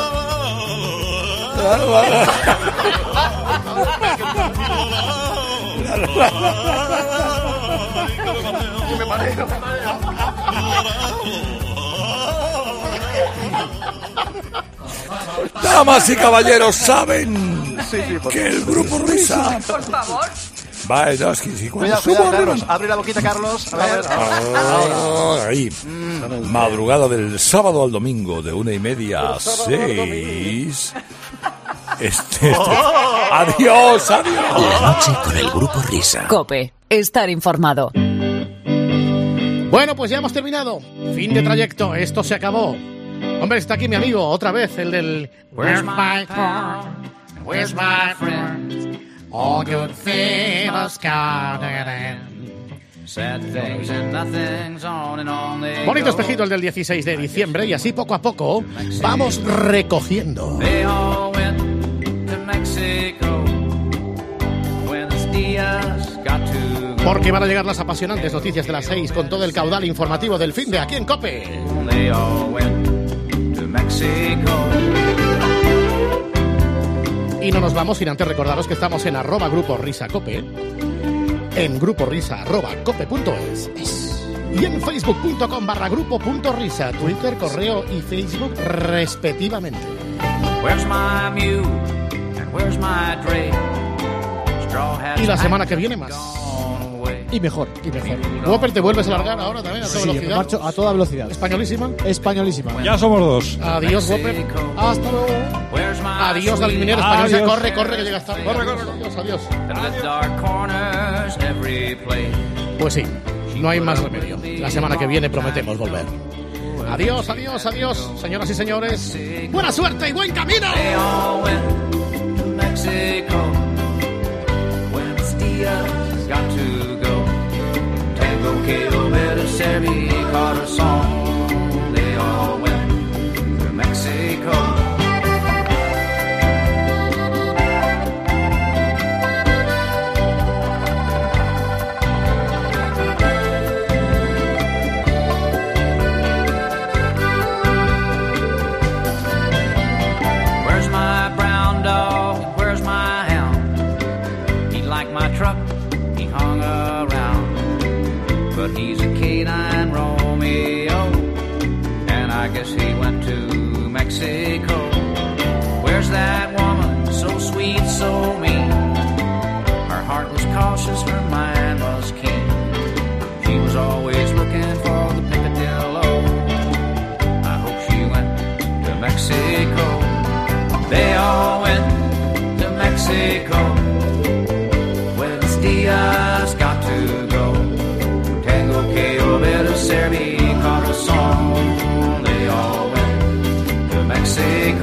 S18: Damas y caballeros, ¿saben
S26: Sí, sí, por
S18: que el grupo Risa...
S24: Por favor.
S18: Va, no, es que si cuando
S26: Cuidado,
S18: subo
S26: cuidado,
S18: arriba-
S26: Carlos. Abre la boquita, Carlos. A ver.
S18: Ah, ahí. Madrugada del sábado al domingo, de una y media a seis. Este, este- Adiós, adiós.
S8: La noche con el grupo Risa.
S2: Cope, estar informado.
S4: Bueno, pues ya hemos terminado. Fin de trayecto, esto se acabó. Hombre, está aquí mi amigo, otra vez, el del... Where's my car? Where's my friend? All good things counted.
S13: Sad things and nothing's on and on they
S4: Bonito
S13: go.
S4: espejito el del dieciséis de diciembre y así poco a poco vamos recogiendo.
S13: They all went to Mexico. Buenos días, got to go.
S4: Porque van a llegar las apasionantes noticias de las seis con todo el caudal informativo del fin de aquí en COPE.
S13: They all went to Mexico.
S4: Y no nos vamos sin antes recordaros que estamos en arroba grupo risa cope, en grupo risa arroba cope punto es y en facebook.com barra grupo punto risa, Twitter, correo y Facebook respectivamente.
S13: Where's my mule and where's my dray? Straw hats
S4: Y la semana que viene más.
S13: gone away.
S5: Y mejor, y mejor.
S4: Whopper, ¿te vuelves a largar ahora también a toda
S5: Sí, me
S4: velocidad?
S5: marcho a toda velocidad.
S4: ¿Españolísima?
S5: Españolísima.
S6: Ya somos dos.
S4: Adiós, Whopper.
S5: Hasta luego.
S13: Where's my
S4: Adiós,
S13: sweet
S4: David Minero, español. Ya
S5: Adiós.
S4: corre, corre, que llega hasta... Corre, corre, adiós, adiós.
S13: and the dark corners in every place.
S4: Pues sí, no hay más remedio. La semana que viene prometemos volver. Adiós, adiós, adiós, señoras y señores. ¡Buena suerte y buen camino!
S13: They all went to Mexico. Buenos días, got to go. Tango quiero ver ser mi corazón. They all went to Mexico.
S3: hung around. But he's a canine Romeo, and I guess he went to Mexico. Where's that woman, so sweet, so mean? Her heart was cautious, her mind was keen. She was always looking for the picadillo. I hope she went to Mexico. They all went to Mexico. Buenos dias, got to go. Tango que volver a ser mi corazón. They all went to Mexico.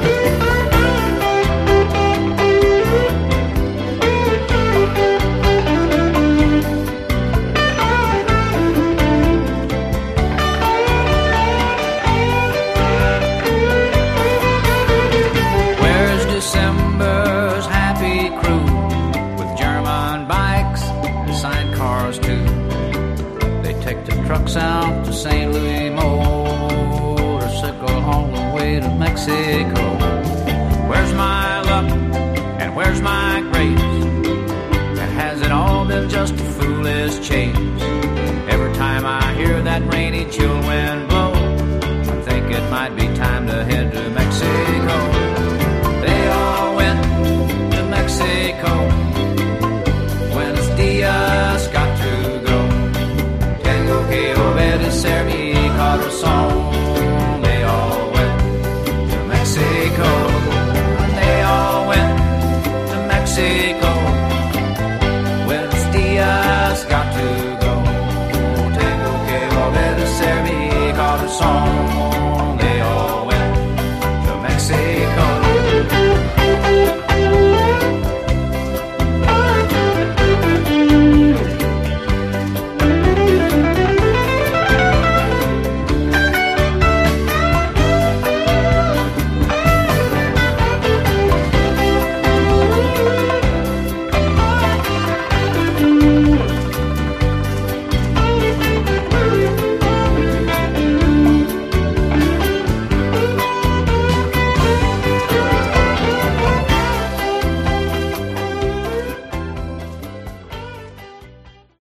S3: December's happy crew with German bikes and sidecars too. They take the trucks out to Saint Louis, motorcycle all the way to Mexico. Where's my luck and where's my grace? And has it all been just a foolish chase? Every time I hear that rainy chill wind